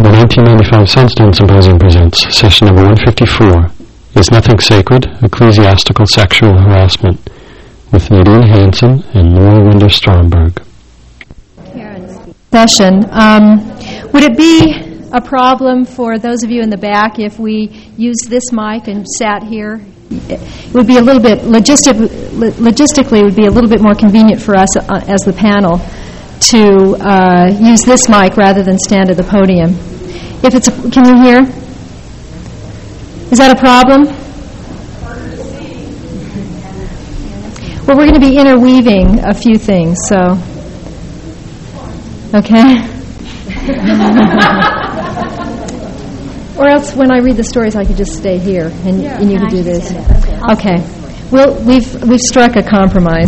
The 1995 Sunstone Symposium presents session number 154, Is Nothing Sacred? Ecclesiastical Sexual Harassment, with Nadine Hansen and Laura Winder-Stromberg. Session. Would it be a problem for those of you in the back if we used this mic and sat here? It would be a little bit, logistically, it would be a little bit more convenient for us as the panel to use this mic rather than stand at the podium. If it's, can you hear? Is that a problem? Well, we're going to be interweaving a few things, so, okay? Or else when I read the stories, I could just stay here, and you could do this. Okay. Well, we've struck a compromise.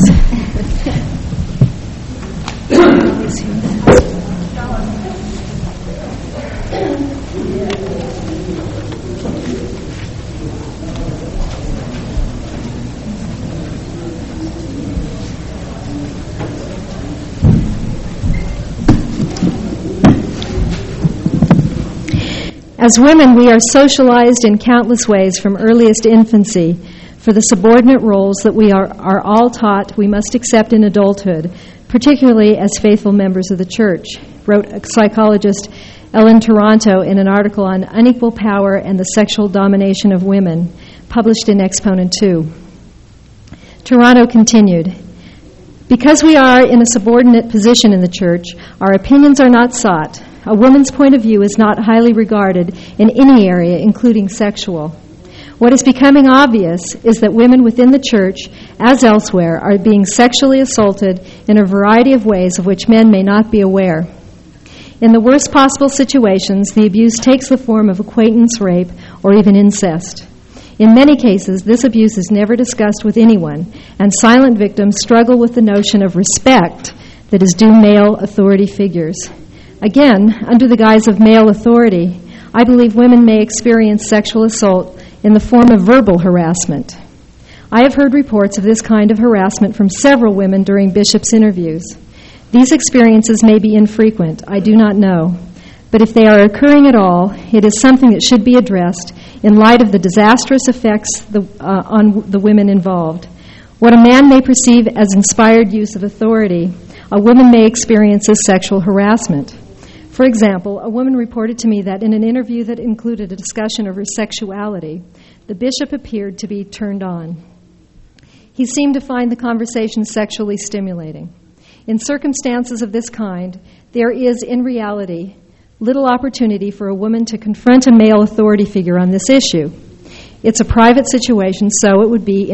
As women, we are socialized in countless ways from earliest infancy for the subordinate roles that we are all taught we must accept in adulthood, particularly as faithful members of the church, wrote psychologist Ellen Taranto in an article on unequal power and the sexual domination of women, published in Exponent 2. Taranto continued, "Because we are in a subordinate position in the church, our opinions are not sought. A woman's point of view is not highly regarded in any area, including sexual. What is becoming obvious is that women within the church, as elsewhere, are being sexually assaulted in a variety of ways of which men may not be aware. In the worst possible situations, the abuse takes the form of acquaintance rape or even incest. In many cases, this abuse is never discussed with anyone, and silent victims struggle with the notion of respect that is due male authority figures. Again, under the guise of male authority, I believe women may experience sexual assault in the form of verbal harassment. I have heard reports of this kind of harassment from several women during bishops' interviews. These experiences may be infrequent, I do not know. But if they are occurring at all, it is something that should be addressed in light of the disastrous effects on the women involved. What a man may perceive as inspired use of authority, a woman may experience as sexual harassment. For example, a woman reported to me that in an interview that included a discussion of her sexuality, the bishop appeared to be turned on. He seemed to find the conversation sexually stimulating. In circumstances of this kind, there is, in reality, little opportunity for a woman to confront a male authority figure on this issue. It's a private situation, so it would be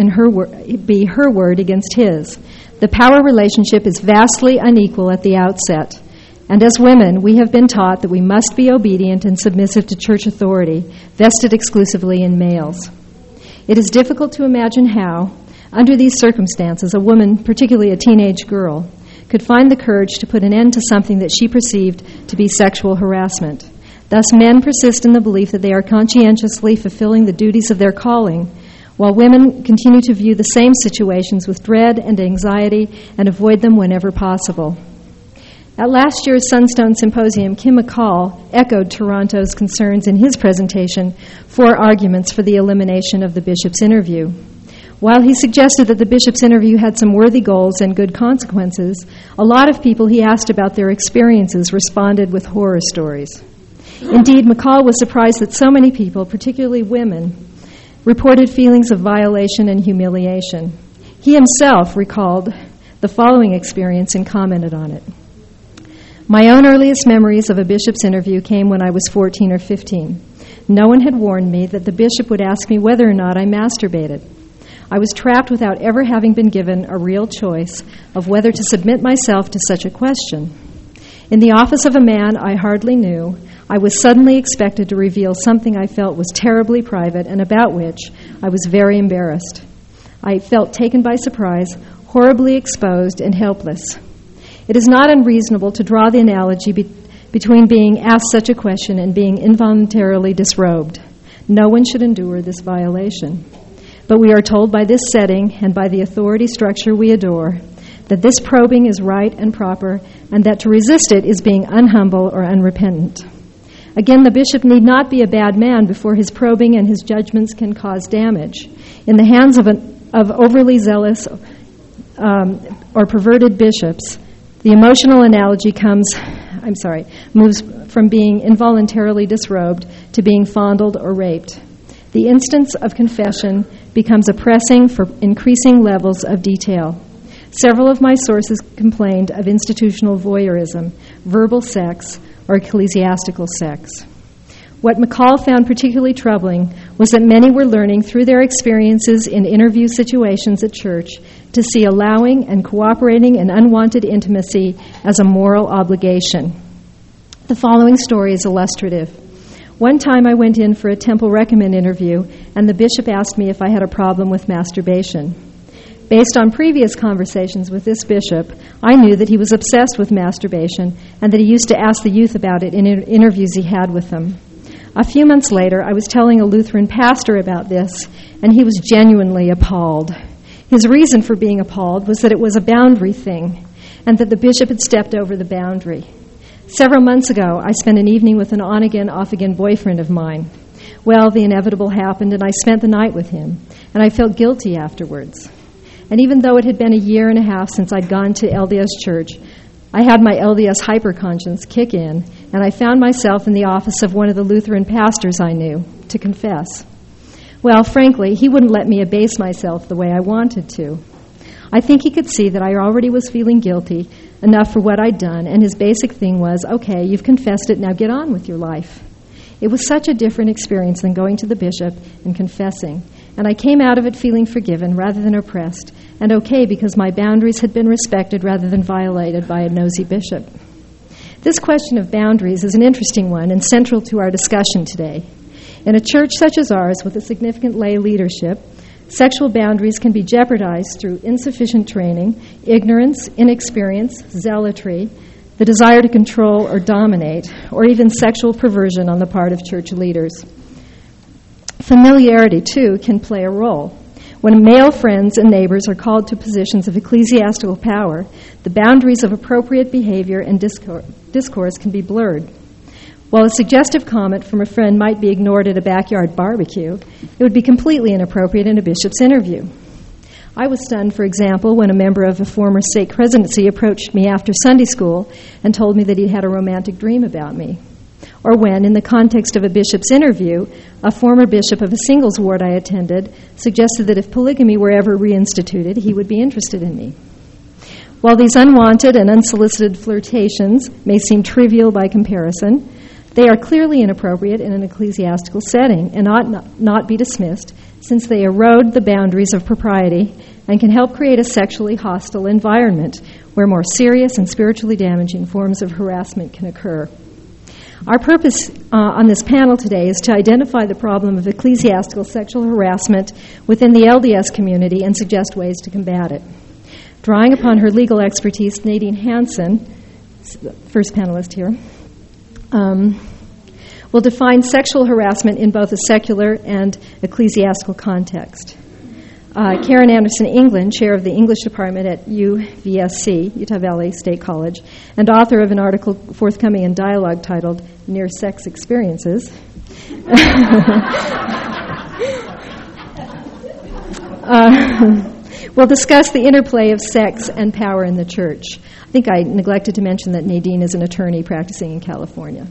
her word against his. The power relationship is vastly unequal at the outset. And as women, we have been taught that we must be obedient and submissive to church authority, vested exclusively in males. It is difficult to imagine how, under these circumstances, a woman, particularly a teenage girl, could find the courage to put an end to something that she perceived to be sexual harassment. Thus, men persist in the belief that they are conscientiously fulfilling the duties of their calling, while women continue to view the same situations with dread and anxiety and avoid them whenever possible. At last year's Sunstone Symposium, Kim McCall echoed Taranto's concerns in his presentation, 4 arguments for the elimination of the bishop's interview. While he suggested that the bishop's interview had some worthy goals and good consequences, a lot of people he asked about their experiences responded with horror stories. Indeed, McCall was surprised that so many people, particularly women, reported feelings of violation and humiliation. He himself recalled the following experience and commented on it. My own earliest memories of a bishop's interview came when I was 14 or 15. No one had warned me that the bishop would ask me whether or not I masturbated. I was trapped without ever having been given a real choice of whether to submit myself to such a question. In the office of a man I hardly knew, I was suddenly expected to reveal something I felt was terribly private and about which I was very embarrassed. I felt taken by surprise, horribly exposed and helpless. It is not unreasonable to draw the analogy between being asked such a question and being involuntarily disrobed. No one should endure this violation. But we are told by this setting and by the authority structure we adore that this probing is right and proper, and that to resist it is being unhumble or unrepentant. Again, the bishop need not be a bad man before his probing and his judgments can cause damage. In the hands of overly zealous or perverted bishops, the emotional analogy moves from being involuntarily disrobed to being fondled or raped. The instance of confession becomes a pressing for increasing levels of detail. Several of my sources complained of institutional voyeurism, verbal sex, or ecclesiastical sex. What McCall found particularly troubling was that many were learning through their experiences in interview situations at church to see allowing and cooperating in unwanted intimacy as a moral obligation. The following story is illustrative. One time I went in for a temple recommend interview, and the bishop asked me if I had a problem with masturbation. Based on previous conversations with this bishop, I knew that he was obsessed with masturbation and that he used to ask the youth about it in interviews he had with them. A few months later, I was telling a Lutheran pastor about this, and he was genuinely appalled. His reason for being appalled was that it was a boundary thing, and that the bishop had stepped over the boundary. Several months ago, I spent an evening with an on-again, off-again boyfriend of mine. Well, the inevitable happened, and I spent the night with him, and I felt guilty afterwards. And even though it had been a year and a half since I'd gone to LDS church, I had my LDS hyperconscience kick in, and I found myself in the office of one of the Lutheran pastors I knew to confess. Well, frankly, he wouldn't let me abase myself the way I wanted to. I think he could see that I already was feeling guilty enough for what I'd done, and his basic thing was, okay, you've confessed it, now get on with your life. It was such a different experience than going to the bishop and confessing, and I came out of it feeling forgiven rather than oppressed, and okay because my boundaries had been respected rather than violated by a nosy bishop. This question of boundaries is an interesting one and central to our discussion today. In a church such as ours with a significant lay leadership, sexual boundaries can be jeopardized through insufficient training, ignorance, inexperience, zealotry, the desire to control or dominate, or even sexual perversion on the part of church leaders. Familiarity, too, can play a role. When male friends and neighbors are called to positions of ecclesiastical power, the boundaries of appropriate behavior and discourse can be blurred. While a suggestive comment from a friend might be ignored at a backyard barbecue, it would be completely inappropriate in a bishop's interview. I was stunned, for example, when a member of a former stake presidency approached me after Sunday school and told me that he'd had a romantic dream about me. Or when, in the context of a bishop's interview, a former bishop of a singles ward I attended suggested that if polygamy were ever reinstituted, he would be interested in me. While these unwanted and unsolicited flirtations may seem trivial by comparison, they are clearly inappropriate in an ecclesiastical setting and ought not be dismissed, since they erode the boundaries of propriety and can help create a sexually hostile environment where more serious and spiritually damaging forms of harassment can occur. Our purpose on this panel today is to identify the problem of ecclesiastical sexual harassment within the LDS community and suggest ways to combat it. Drawing upon her legal expertise, Nadine Hansen, first panelist here, will define sexual harassment in both a secular and ecclesiastical context. Karen Anderson England, chair of the English department at UVSC, Utah Valley State College, and author of an article forthcoming in Dialogue titled Near Sex Experiences, will discuss the interplay of sex and power in the church. I think I neglected to mention that Nadine is an attorney practicing in California.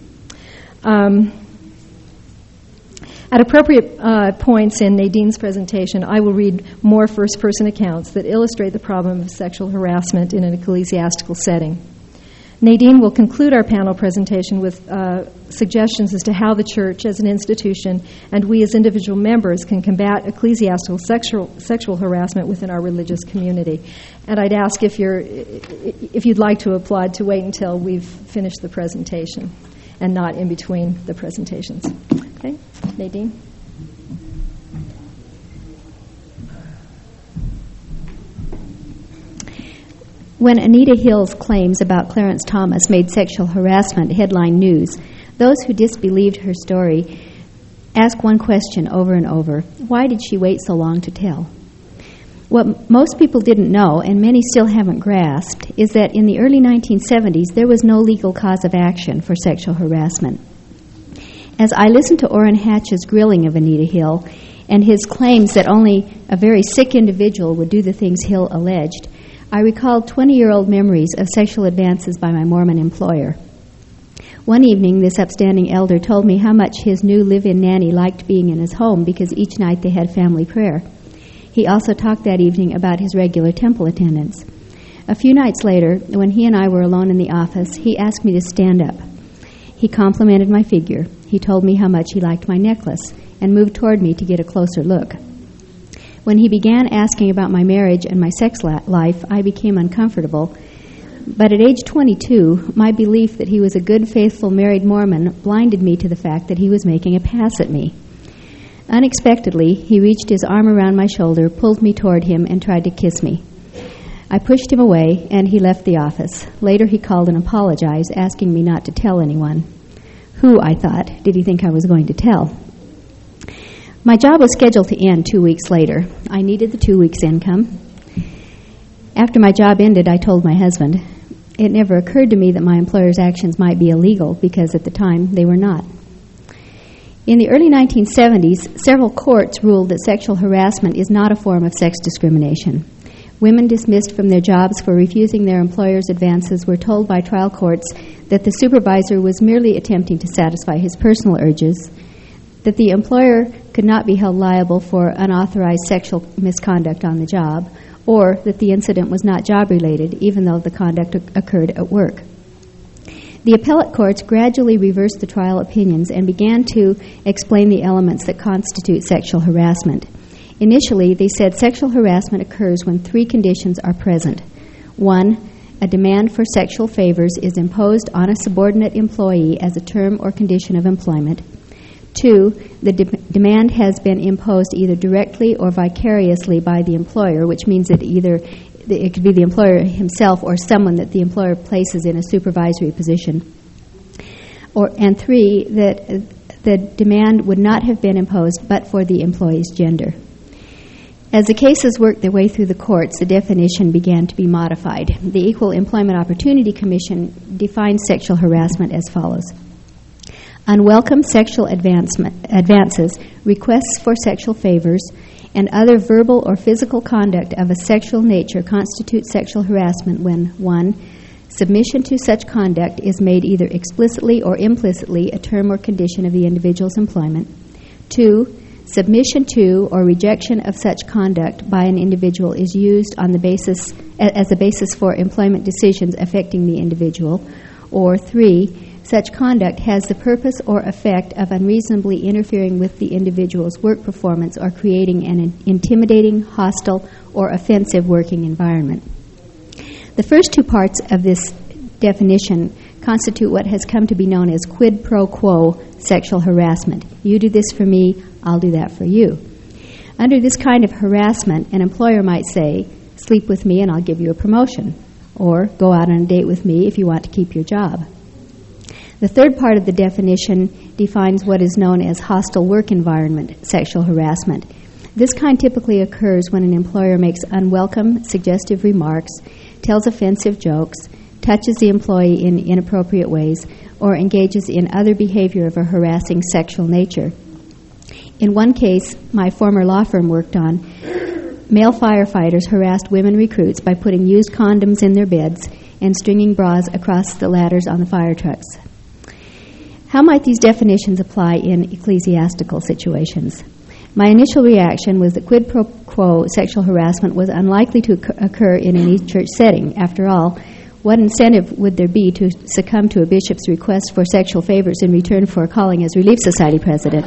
At appropriate points in Nadine's presentation, I will read more first-person accounts that illustrate the problem of sexual harassment in an ecclesiastical setting. Nadine will conclude our panel presentation with suggestions as to how the church as an institution and we as individual members can combat ecclesiastical sexual harassment within our religious community. And I'd ask if you'd like to applaud to wait until we've finished the presentation and not in between the presentations. Okay, Nadine. When Anita Hill's claims about Clarence Thomas made sexual harassment headline news, those who disbelieved her story asked one question over and over: why did she wait so long to tell? What most people didn't know, and many still haven't grasped, is that in the early 1970s there was no legal cause of action for sexual harassment. As I listened to Orrin Hatch's grilling of Anita Hill and his claims that only a very sick individual would do the things Hill alleged, I recalled 20-year-old memories of sexual advances by my Mormon employer. One evening, this upstanding elder told me how much his new live-in nanny liked being in his home because each night they had family prayer. He also talked that evening about his regular temple attendance. A few nights later, when he and I were alone in the office, he asked me to stand up. He complimented my figure. He told me how much he liked my necklace and moved toward me to get a closer look. When he began asking about my marriage and my sex life, I became uncomfortable. But at age 22, my belief that he was a good, faithful, married Mormon blinded me to the fact that he was making a pass at me. Unexpectedly, he reached his arm around my shoulder, pulled me toward him, and tried to kiss me. I pushed him away, and he left the office. Later, he called and apologized, asking me not to tell anyone. Who, I thought, did he think I was going to tell? My job was scheduled to end 2 weeks later. I needed the 2 weeks' income. After my job ended, I told my husband. It never occurred to me that my employer's actions might be illegal, because at the time they were not. In the early 1970s, several courts ruled that sexual harassment is not a form of sex discrimination. Women dismissed from their jobs for refusing their employer's advances were told by trial courts that the supervisor was merely attempting to satisfy his personal urges, that the employer could not be held liable for unauthorized sexual misconduct on the job, or that the incident was not job-related, even though the conduct occurred at work. The appellate courts gradually reversed the trial opinions and began to explain the elements that constitute sexual harassment. Initially, they said sexual harassment occurs when 3 conditions are present. 1, a demand for sexual favors is imposed on a subordinate employee as a term or condition of employment. 2, the demand has been imposed either directly or vicariously by the employer, which means that it could be the employer himself or someone that the employer places in a supervisory position. And 3, that the demand would not have been imposed but for the employee's gender. As the cases worked their way through the courts, the definition began to be modified. The Equal Employment Opportunity Commission defines sexual harassment as follows. Unwelcome sexual advances, requests for sexual favors, and other verbal or physical conduct of a sexual nature constitute sexual harassment when 1, submission to such conduct is made either explicitly or implicitly a term or condition of the individual's employment. 2, submission to or rejection of such conduct by an individual is used on the basis as a basis for employment decisions affecting the individual. Or 3, such conduct has the purpose or effect of unreasonably interfering with the individual's work performance or creating an intimidating, hostile, or offensive working environment. The first 2 parts of this definition constitute what has come to be known as quid pro quo sexual harassment. You do this for me, I'll do that for you. Under this kind of harassment, an employer might say, sleep with me and I'll give you a promotion, or go out on a date with me if you want to keep your job. The third part of the definition defines what is known as hostile work environment sexual harassment. This kind typically occurs when an employer makes unwelcome, suggestive remarks, tells offensive jokes, touches the employee in inappropriate ways, or engages in other behavior of a harassing sexual nature. In one case my former law firm worked on, male firefighters harassed women recruits by putting used condoms in their beds and stringing bras across the ladders on the fire trucks. How might these definitions apply in ecclesiastical situations? My initial reaction was that quid pro quo sexual harassment was unlikely to occur in any church setting. After all, what incentive would there be to succumb to a bishop's request for sexual favors in return for calling as Relief Society president?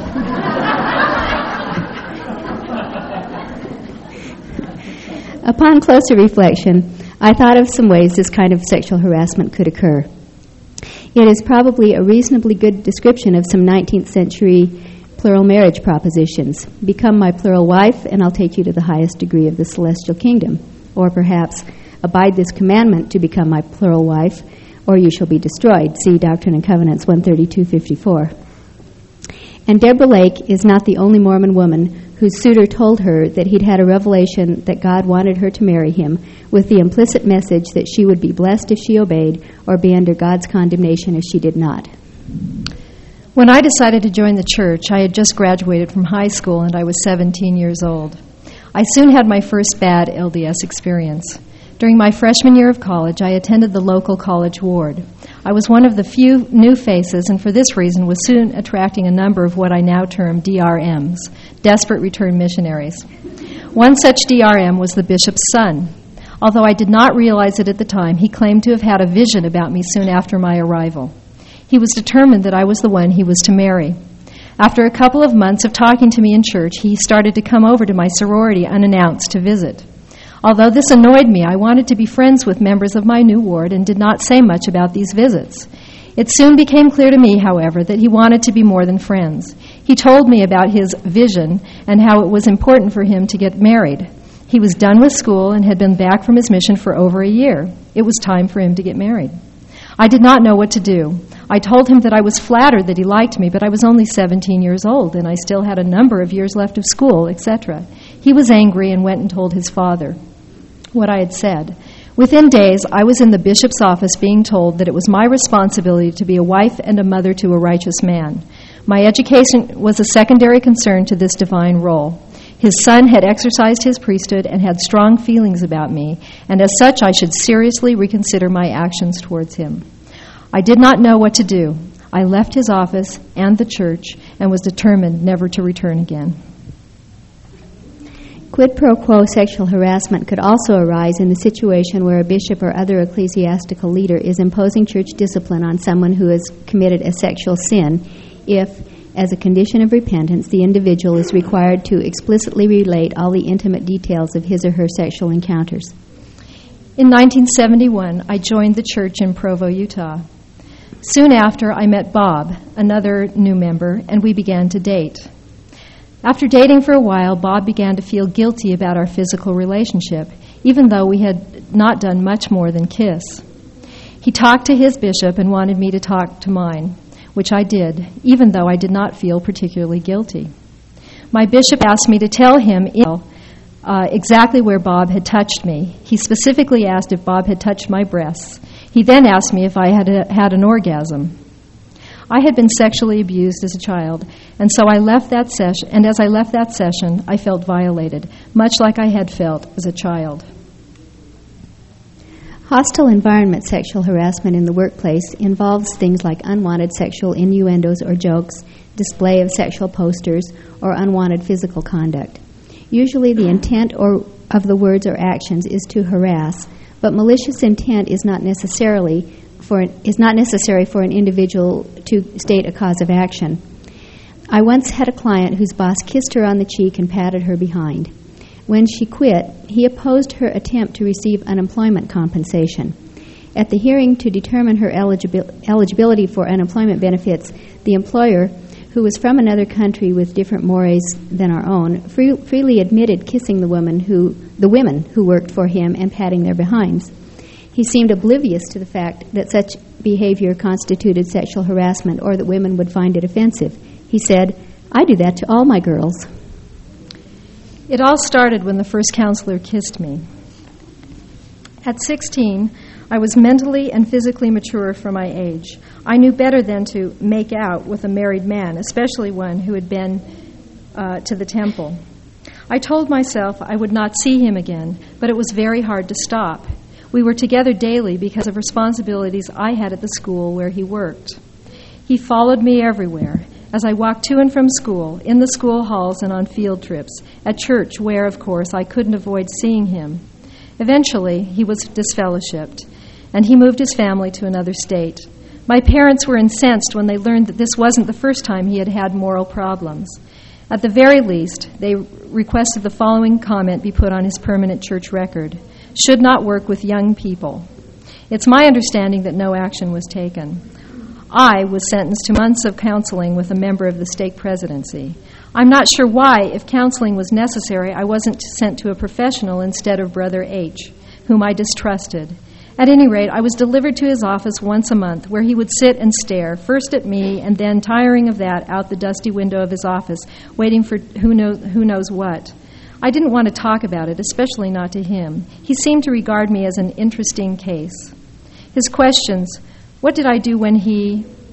Upon closer reflection, I thought of some ways this kind of sexual harassment could occur. It is probably a reasonably good description of some 19th century plural marriage propositions. Become my plural wife, and I'll take you to the highest degree of the celestial kingdom. Or perhaps, abide this commandment to become my plural wife, or you shall be destroyed. See Doctrine and Covenants 132:54. And Deborah Lake is not the only Mormon woman whose suitor told her that he'd had a revelation that God wanted her to marry him with the implicit message that she would be blessed if she obeyed or be under God's condemnation if she did not. When I decided to join the church, I had just graduated from high school and I was 17 years old. I soon had my first bad LDS experience. During my freshman year of college, I attended the local college ward. I was one of the few new faces, and for this reason was soon attracting a number of what I now term DRMs, desperate return missionaries. One such DRM was the bishop's son. Although I did not realize it at the time, he claimed to have had a vision about me soon after my arrival. He was determined that I was the one he was to marry. After a couple of months of talking to me in church, he started to come over to my sorority unannounced to visit. Although this annoyed me, I wanted to be friends with members of my new ward and did not say much about these visits. It soon became clear to me, however, that he wanted to be more than friends. He told me about his vision and how it was important for him to get married. He was done with school and had been back from his mission for over a year. It was time for him to get married. I did not know what to do. I told him that I was flattered that he liked me, but I was only 17 years old and I still had a number of years left of school, etc. He was angry and went and told his father what I had said. Within days, I was in the bishop's office being told that it was my responsibility to be a wife and a mother to a righteous man. My education was a secondary concern to this divine role. His son had exercised his priesthood and had strong feelings about me, and as such I should seriously reconsider my actions towards him. I did not know what to do. I left his office and the church and was determined never to return again. Quid pro quo sexual harassment could also arise in the situation where a bishop or other ecclesiastical leader is imposing church discipline on someone who has committed a sexual sin if, as a condition of repentance, the individual is required to explicitly relate all the intimate details of his or her sexual encounters. In 1971, I joined the church in Provo, Utah. Soon after, I met Bob, another new member, and we began to date. After dating for a while, Bob began to feel guilty about our physical relationship, even though we had not done much more than kiss. He talked to his bishop and wanted me to talk to mine, which I did, even though I did not feel particularly guilty. My bishop asked me to tell him exactly where Bob had touched me. He specifically asked if Bob had touched my breasts. He then asked me if I had had an orgasm. I had been sexually abused as a child, and so I left that session. And as I left that session, I felt violated, much like I had felt as a child. Hostile environment sexual harassment in the workplace involves things like unwanted sexual innuendos or jokes, display of sexual posters, or unwanted physical conduct. Usually the intent of the words or actions is to harass, but malicious intent is not necessary for an individual to state a cause of action. I once had a client whose boss kissed her on the cheek and patted her behind. When she quit, he opposed her attempt to receive unemployment compensation. At the hearing to determine her eligibility for unemployment benefits, the employer, who was from another country with different mores than our own, freely admitted kissing the women who worked for him and patting their behinds. He seemed oblivious to the fact that such behavior constituted sexual harassment or that women would find it offensive. He said, "I do that to all my girls." It all started when the first counselor kissed me. At 16, I was mentally and physically mature for my age. I knew better than to make out with a married man, especially one who had been to the temple. I told myself I would not see him again, but it was very hard to stop. We were together daily because of responsibilities I had at the school where he worked. He followed me everywhere, as I walked to and from school, in the school halls and on field trips, at church where, of course, I couldn't avoid seeing him. Eventually, he was disfellowshipped, and he moved his family to another state. My parents were incensed when they learned that this wasn't the first time he had had moral problems. At the very least, they requested the following comment be put on his permanent church record: "Should not work with young people." It's my understanding that no action was taken. I was sentenced to months of counseling with a member of the stake presidency. I'm not sure why, if counseling was necessary, I wasn't sent to a professional instead of Brother H., whom I distrusted. At any rate, I was delivered to his office once a month, where he would sit and stare, first at me, and then, tiring of that, out the dusty window of his office, waiting for who knows what. I didn't want to talk about it, especially not to him. He seemed to regard me as an interesting case. His questions, what did I do when he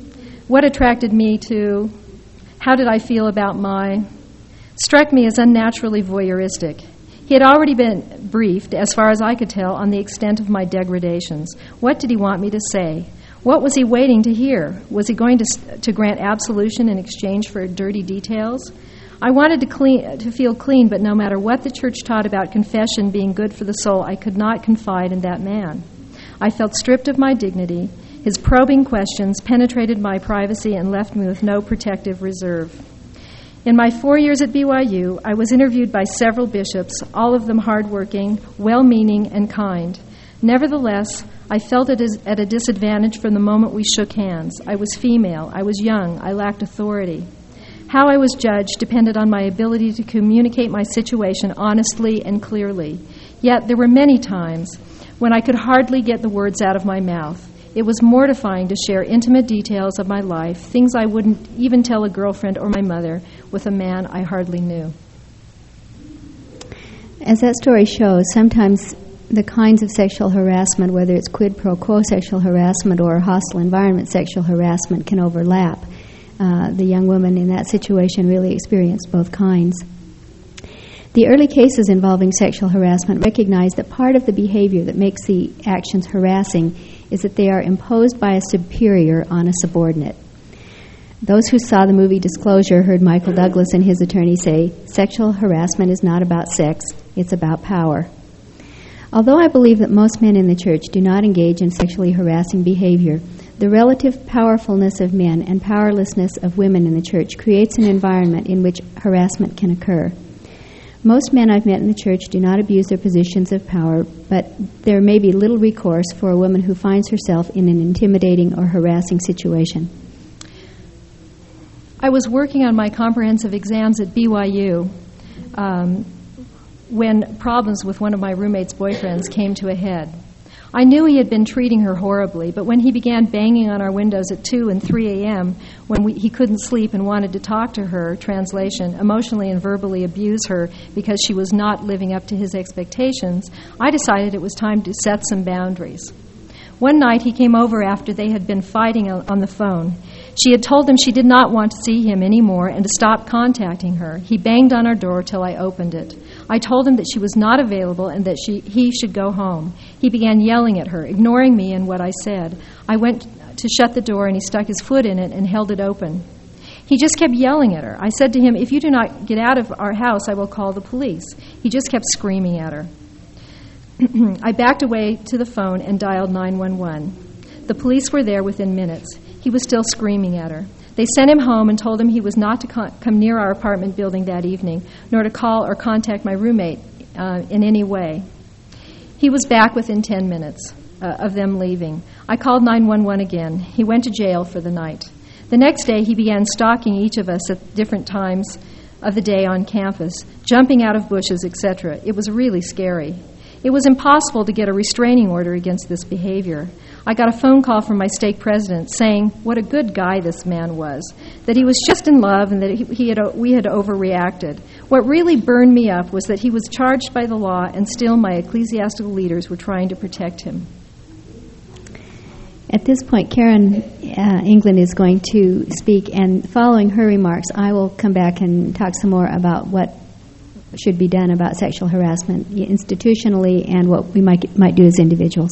What attracted me to? How did I feel about struck me as unnaturally voyeuristic. He had already been briefed, as far as I could tell, on the extent of my degradations. What did he want me to say? What was he waiting to hear? Was he going to grant absolution in exchange for dirty details? I wanted to feel clean, but no matter what the church taught about confession being good for the soul, I could not confide in that man. I felt stripped of my dignity. His probing questions penetrated my privacy and left me with no protective reserve. In my 4 years at BYU, I was interviewed by several bishops, all of them hardworking, well-meaning, and kind. Nevertheless, I felt at a disadvantage from the moment we shook hands. I was female, I was young, I lacked authority. How I was judged depended on my ability to communicate my situation honestly and clearly. Yet there were many times when I could hardly get the words out of my mouth. It was mortifying to share intimate details of my life, things I wouldn't even tell a girlfriend or my mother, with a man I hardly knew. As that story shows, sometimes the kinds of sexual harassment, whether it's quid pro quo sexual harassment or hostile environment sexual harassment, can overlap. The young woman in that situation really experienced both kinds. The early cases involving sexual harassment recognize that part of the behavior that makes the actions harassing is that they are imposed by a superior on a subordinate. Those who saw the movie Disclosure heard Michael Douglas and his attorney say, "Sexual harassment is not about sex, it's about power." Although I believe that most men in the church do not engage in sexually harassing behavior, the relative powerfulness of men and powerlessness of women in the church creates an environment in which harassment can occur. Most men I've met in the church do not abuse their positions of power, but there may be little recourse for a woman who finds herself in an intimidating or harassing situation. I was working on my comprehensive exams at BYU when problems with one of my roommate's boyfriends came to a head. I knew he had been treating her horribly, but when he began banging on our windows at 2 and 3 a.m., when he couldn't sleep and wanted to talk to her, translation, emotionally and verbally abuse her because she was not living up to his expectations, I decided it was time to set some boundaries. One night he came over after they had been fighting on the phone. She had told him she did not want to see him anymore and to stop contacting her. He banged on our door till I opened it. I told him that she was not available and that he should go home. He began yelling at her, ignoring me and what I said. I went to shut the door and he stuck his foot in it and held it open. He just kept yelling at her. I said to him, "If you do not get out of our house, I will call the police." He just kept screaming at her. I backed away to the phone and dialed 911. The police were there within minutes. He was still screaming at her. They sent him home and told him he was not to come near our apartment building that evening, nor to call or contact my roommate in any way. He was back within 10 minutes of them leaving. I called 911 again. He went to jail for the night. The next day, he began stalking each of us at different times of the day on campus, jumping out of bushes, etc. It was really scary. It was impossible to get a restraining order against this behavior. I got a phone call from my stake president saying what a good guy this man was, that he was just in love and that we had overreacted. What really burned me up was that he was charged by the law and still my ecclesiastical leaders were trying to protect him. At this point, Karen England is going to speak, and following her remarks, I will come back and talk some more about what should be done about sexual harassment institutionally and what we might do as individuals.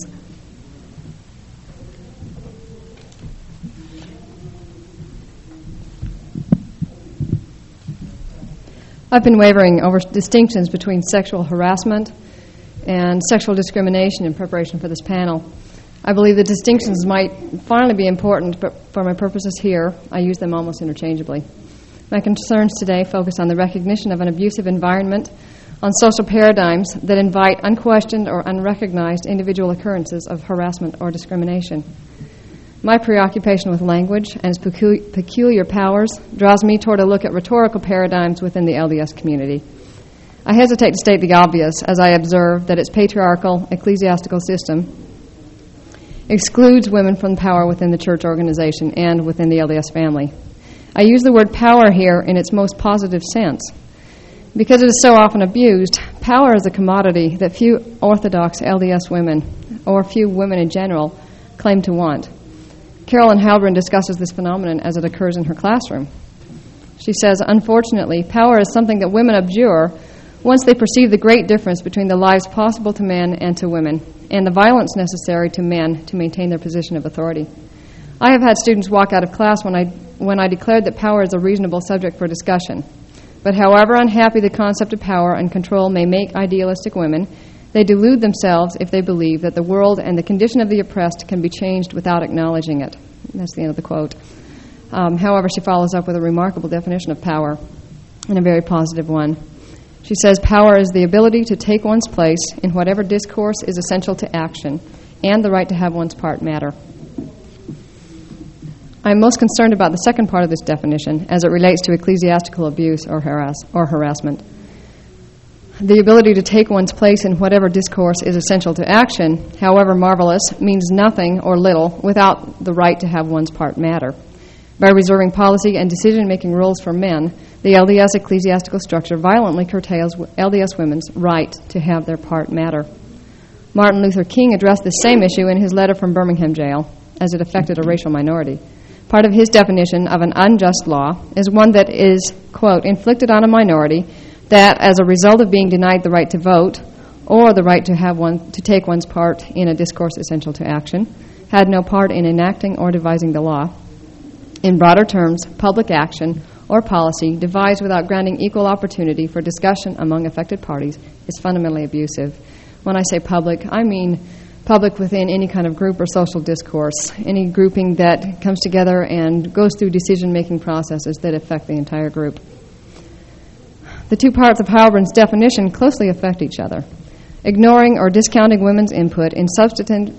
I've been wavering over distinctions between sexual harassment and sexual discrimination in preparation for this panel. I believe the distinctions might finally be important, but for my purposes here, I use them almost interchangeably. My concerns today focus on the recognition of an abusive environment, on social paradigms that invite unquestioned or unrecognized individual occurrences of harassment or discrimination. My preoccupation with language and its peculiar powers draws me toward a look at rhetorical paradigms within the LDS community. I hesitate to state the obvious as I observe that its patriarchal ecclesiastical system excludes women from power within the church organization and within the LDS family. I use the word power here in its most positive sense. Because it is so often abused, power is a commodity that few Orthodox LDS women, or few women in general, claim to want. Carolyn Halbrin discusses this phenomenon as it occurs in her classroom. She says, unfortunately, power is something that women abjure once they perceive the great difference between the lives possible to men and to women, and the violence necessary to men to maintain their position of authority. I have had students walk out of class when I declared that power is a reasonable subject for discussion. But however unhappy the concept of power and control may make idealistic women, they delude themselves if they believe that the world and the condition of the oppressed can be changed without acknowledging it. That's the end of the quote. However, she follows up with a remarkable definition of power, and a very positive one. She says, power is the ability to take one's place in whatever discourse is essential to action, and the right to have one's part matter. I am most concerned about the second part of this definition as it relates to ecclesiastical abuse or harassment. The ability to take one's place in whatever discourse is essential to action, however marvelous, means nothing or little without the right to have one's part matter. By reserving policy and decision-making roles for men, the LDS ecclesiastical structure violently curtails LDS women's right to have their part matter. Martin Luther King addressed this same issue in his letter from Birmingham jail, as it affected a racial minority. Part of his definition of an unjust law is one that is, quote, inflicted on a minority that, as a result of being denied the right to vote or the right to take one's part in a discourse essential to action, had no part in enacting or devising the law. In broader terms, public action or policy devised without granting equal opportunity for discussion among affected parties is fundamentally abusive. When I say public, I mean public within any kind of group or social discourse, any grouping that comes together and goes through decision-making processes that affect the entire group. The two parts of Halbrin's definition closely affect each other. Ignoring or discounting women's input in substantive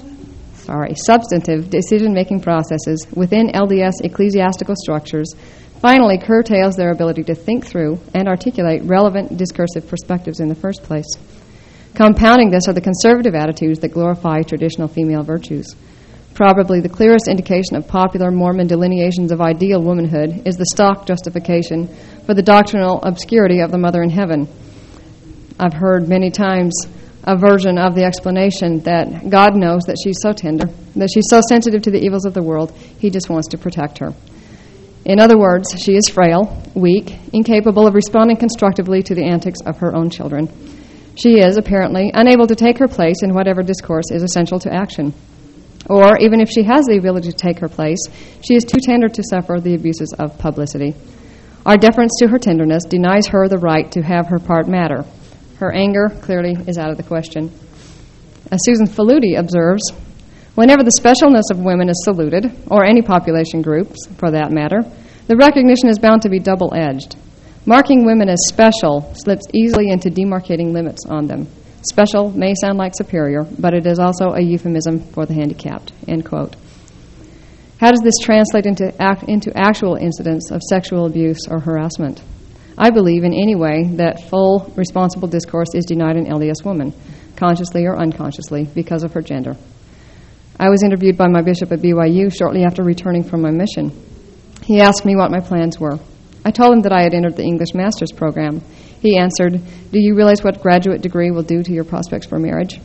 decision-making processes within LDS ecclesiastical structures finally curtails their ability to think through and articulate relevant discursive perspectives in the first place. Compounding this are the conservative attitudes that glorify traditional female virtues. Probably the clearest indication of popular Mormon delineations of ideal womanhood is the stock justification for the doctrinal obscurity of the Mother in Heaven. I've heard many times a version of the explanation that God knows that she's so tender, that she's so sensitive to the evils of the world, He just wants to protect her. In other words, she is frail, weak, incapable of responding constructively to the antics of her own children. She is, apparently, unable to take her place in whatever discourse is essential to action. Or, even if she has the ability to take her place, she is too tender to suffer the abuses of publicity. Our deference to her tenderness denies her the right to have her part matter. Her anger, clearly, is out of the question. As Susan Faludi observes, whenever the specialness of women is saluted, or any population groups, for that matter, the recognition is bound to be double-edged. Marking women as special slips easily into demarcating limits on them. Special may sound like superior, but it is also a euphemism for the handicapped, end quote. How does this translate into actual incidents of sexual abuse or harassment? I believe in any way that full, responsible discourse is denied an LDS woman, consciously or unconsciously, because of her gender. I was interviewed by my bishop at BYU shortly after returning from my mission. He asked me what my plans were. I told him that I had entered the English Master's program. He answered, "Do you realize what graduate degree will do to your prospects for marriage?"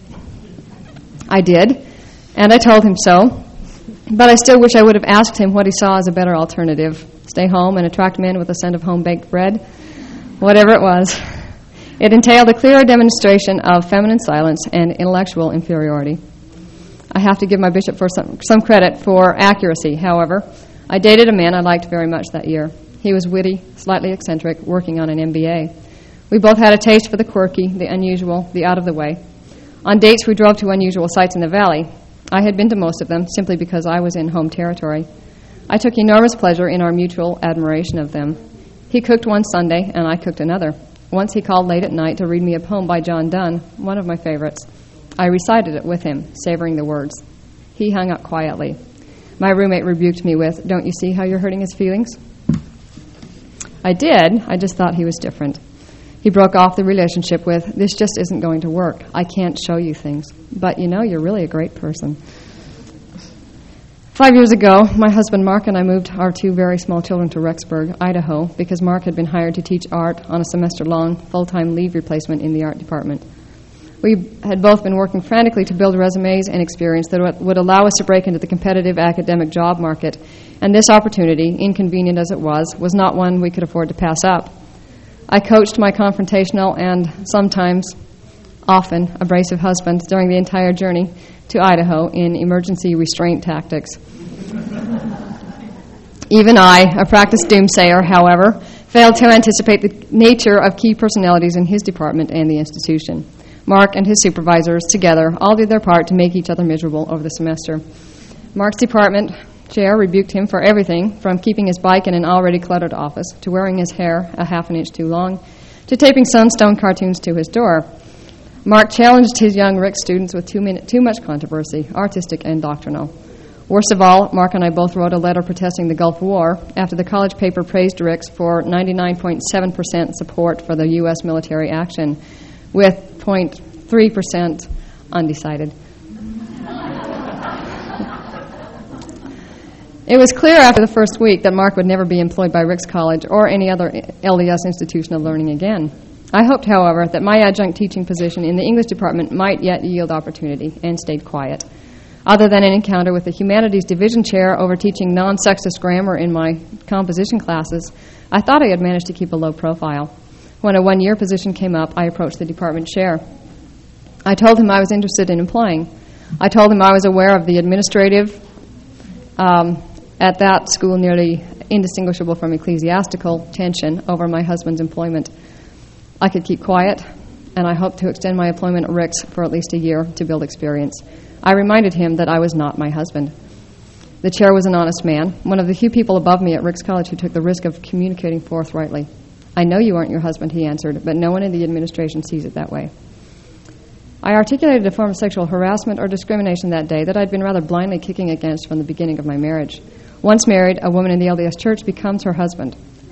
I did, and I told him so, but I still wish I would have asked him what he saw as a better alternative. Stay home and attract men with the scent of home-baked bread? Whatever it was. It entailed a clearer demonstration of feminine silence and intellectual inferiority. I have to give my bishop for some credit for accuracy, however. I dated a man I liked very much that year. He was witty, slightly eccentric, working on an MBA. We both had a taste for the quirky, the unusual, the out-of-the-way. On dates, we drove to unusual sites in the valley. I had been to most of them simply because I was in home territory. I took enormous pleasure in our mutual admiration of them. He cooked one Sunday, and I cooked another. Once he called late at night to read me a poem by John Donne, one of my favorites. I recited it with him, savoring the words. He hung up quietly. My roommate rebuked me with, "Don't you see how you're hurting his feelings?" I did. I just thought he was different. He broke off the relationship with, "This just isn't going to work. I can't show you things. But, you know, you're really a great person." 5 years ago, my husband Mark and I moved our two very small children to Rexburg, Idaho, because Mark had been hired to teach art on a semester-long, full-time leave replacement in the art department. We had both been working frantically to build resumes and experience that would allow us to break into the competitive academic job market, and this opportunity, inconvenient as it was not one we could afford to pass up. I coached my confrontational and sometimes, often, abrasive husband during the entire journey to Idaho in emergency restraint tactics. Even I, a practiced doomsayer, however, failed to anticipate the nature of key personalities in his department and the institution. Mark and his supervisors, together, all did their part to make each other miserable over the semester. Mark's department chair rebuked him for everything, from keeping his bike in an already cluttered office, to wearing his hair a half an inch too long, to taping Sunstone cartoons to his door. Mark challenged his young Rick students with too much controversy, artistic and doctrinal. Worst of all, Mark and I both wrote a letter protesting the Gulf War after the college paper praised Ricks for 99.7% support for the U.S. military action, with 0.3% undecided. It was clear after the first week that Mark would never be employed by Ricks College or any other LDS institution of learning again. I hoped, however, that my adjunct teaching position in the English department might yet yield opportunity, and stayed quiet. Other than an encounter with the humanities division chair over teaching non-sexist grammar in my composition classes, I thought I had managed to keep a low profile. When a one-year position came up, I approached the department chair. I told him I was interested in applying. I told him I was aware of the administrative, at that school nearly indistinguishable from ecclesiastical, tension over my husband's employment. I could keep quiet, and I hoped to extend my employment at Ricks for at least a year to build experience. I reminded him that I was not my husband. The chair was an honest man, one of the few people above me at Ricks College who took the risk of communicating forthrightly. "I know you aren't your husband," he answered, "but no one in the administration sees it that way." I articulated a form of sexual harassment or discrimination that day that I'd been rather blindly kicking against from the beginning of my marriage. Once married, a woman in the LDS Church becomes her husband.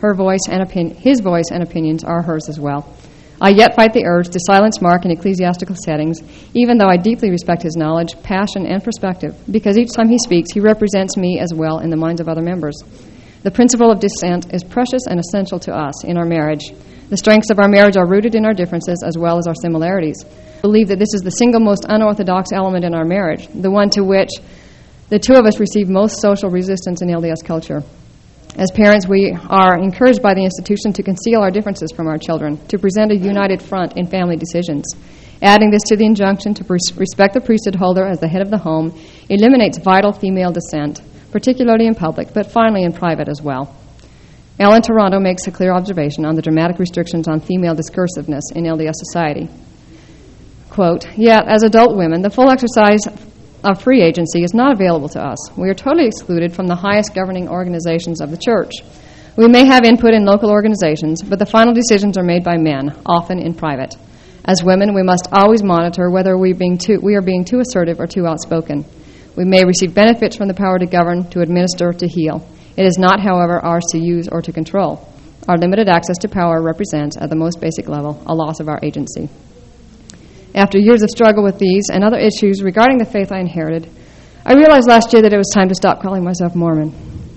His voice and opinions are hers as well. I yet fight the urge to silence Mark in ecclesiastical settings, even though I deeply respect his knowledge, passion, and perspective, because each time he speaks, he represents me as well in the minds of other members. The principle of dissent is precious and essential to us in our marriage. The strengths of our marriage are rooted in our differences as well as our similarities. I believe that this is the single most unorthodox element in our marriage, the one to which the two of us receive most social resistance in LDS culture. As parents, we are encouraged by the institution to conceal our differences from our children, to present a united front in family decisions. Adding this to the injunction to respect the priesthood holder as the head of the home eliminates vital female dissent, particularly in public, but finally in private as well. Ellen Toronto makes a clear observation on the dramatic restrictions on female discursiveness in LDS society. Quote, "Yet, as adult women, the full exercise of free agency is not available to us. We are totally excluded from the highest governing organizations of the church. We may have input in local organizations, but the final decisions are made by men, often in private. As women, we must always monitor whether we are being too assertive or too outspoken. We may receive benefits from the power to govern, to administer, to heal. It is not, however, ours to use or to control. Our limited access to power represents, at the most basic level, a loss of our agency." After years of struggle with these and other issues regarding the faith I inherited, I realized last year that it was time to stop calling myself Mormon.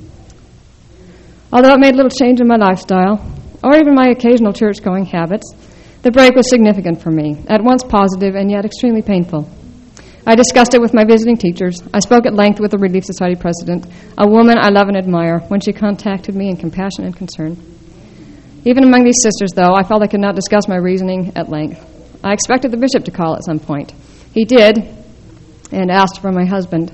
Although it made little change in my lifestyle, or even my occasional church-going habits, the break was significant for me, at once positive and yet extremely painful. I discussed it with my visiting teachers. I spoke at length with the Relief Society president, a woman I love and admire, when she contacted me in compassion and concern. Even among these sisters, though, I felt I could not discuss my reasoning at length. I expected the bishop to call at some point. He did, and asked for my husband.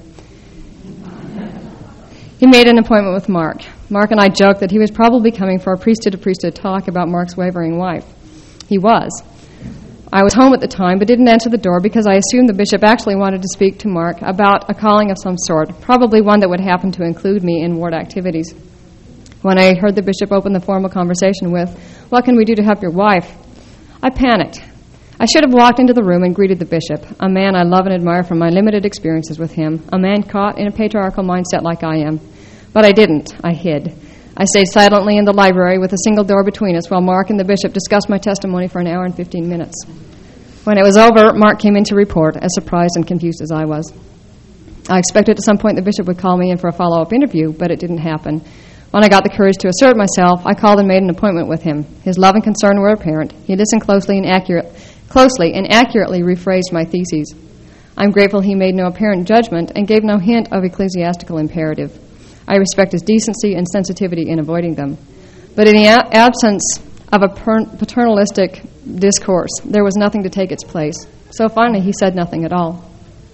He made an appointment with Mark. Mark and I joked that he was probably coming for a priesthood-to-priesthood talk about Mark's wavering wife. He was. I was home at the time, but didn't answer the door because I assumed the bishop actually wanted to speak to Mark about a calling of some sort, probably one that would happen to include me in ward activities. When I heard the bishop open the formal conversation with, "What can we do to help your wife?" I panicked. I should have walked into the room and greeted the bishop, a man I love and admire from my limited experiences with him, a man caught in a patriarchal mindset like I am. But I didn't. I hid. I stayed silently in the library with a single door between us while Mark and the bishop discussed my testimony for an hour and 15 minutes. When it was over, Mark came in to report, as surprised and confused as I was. I expected at some point the bishop would call me in for a follow-up interview, but it didn't happen. When I got the courage to assert myself, I called and made an appointment with him. His love and concern were apparent. He listened closely and closely and accurately rephrased my theses. I'm grateful he made no apparent judgment and gave no hint of ecclesiastical imperative. I respect his decency and sensitivity in avoiding them. But in the absence of a paternalistic discourse, there was nothing to take its place. So finally, he said nothing at all.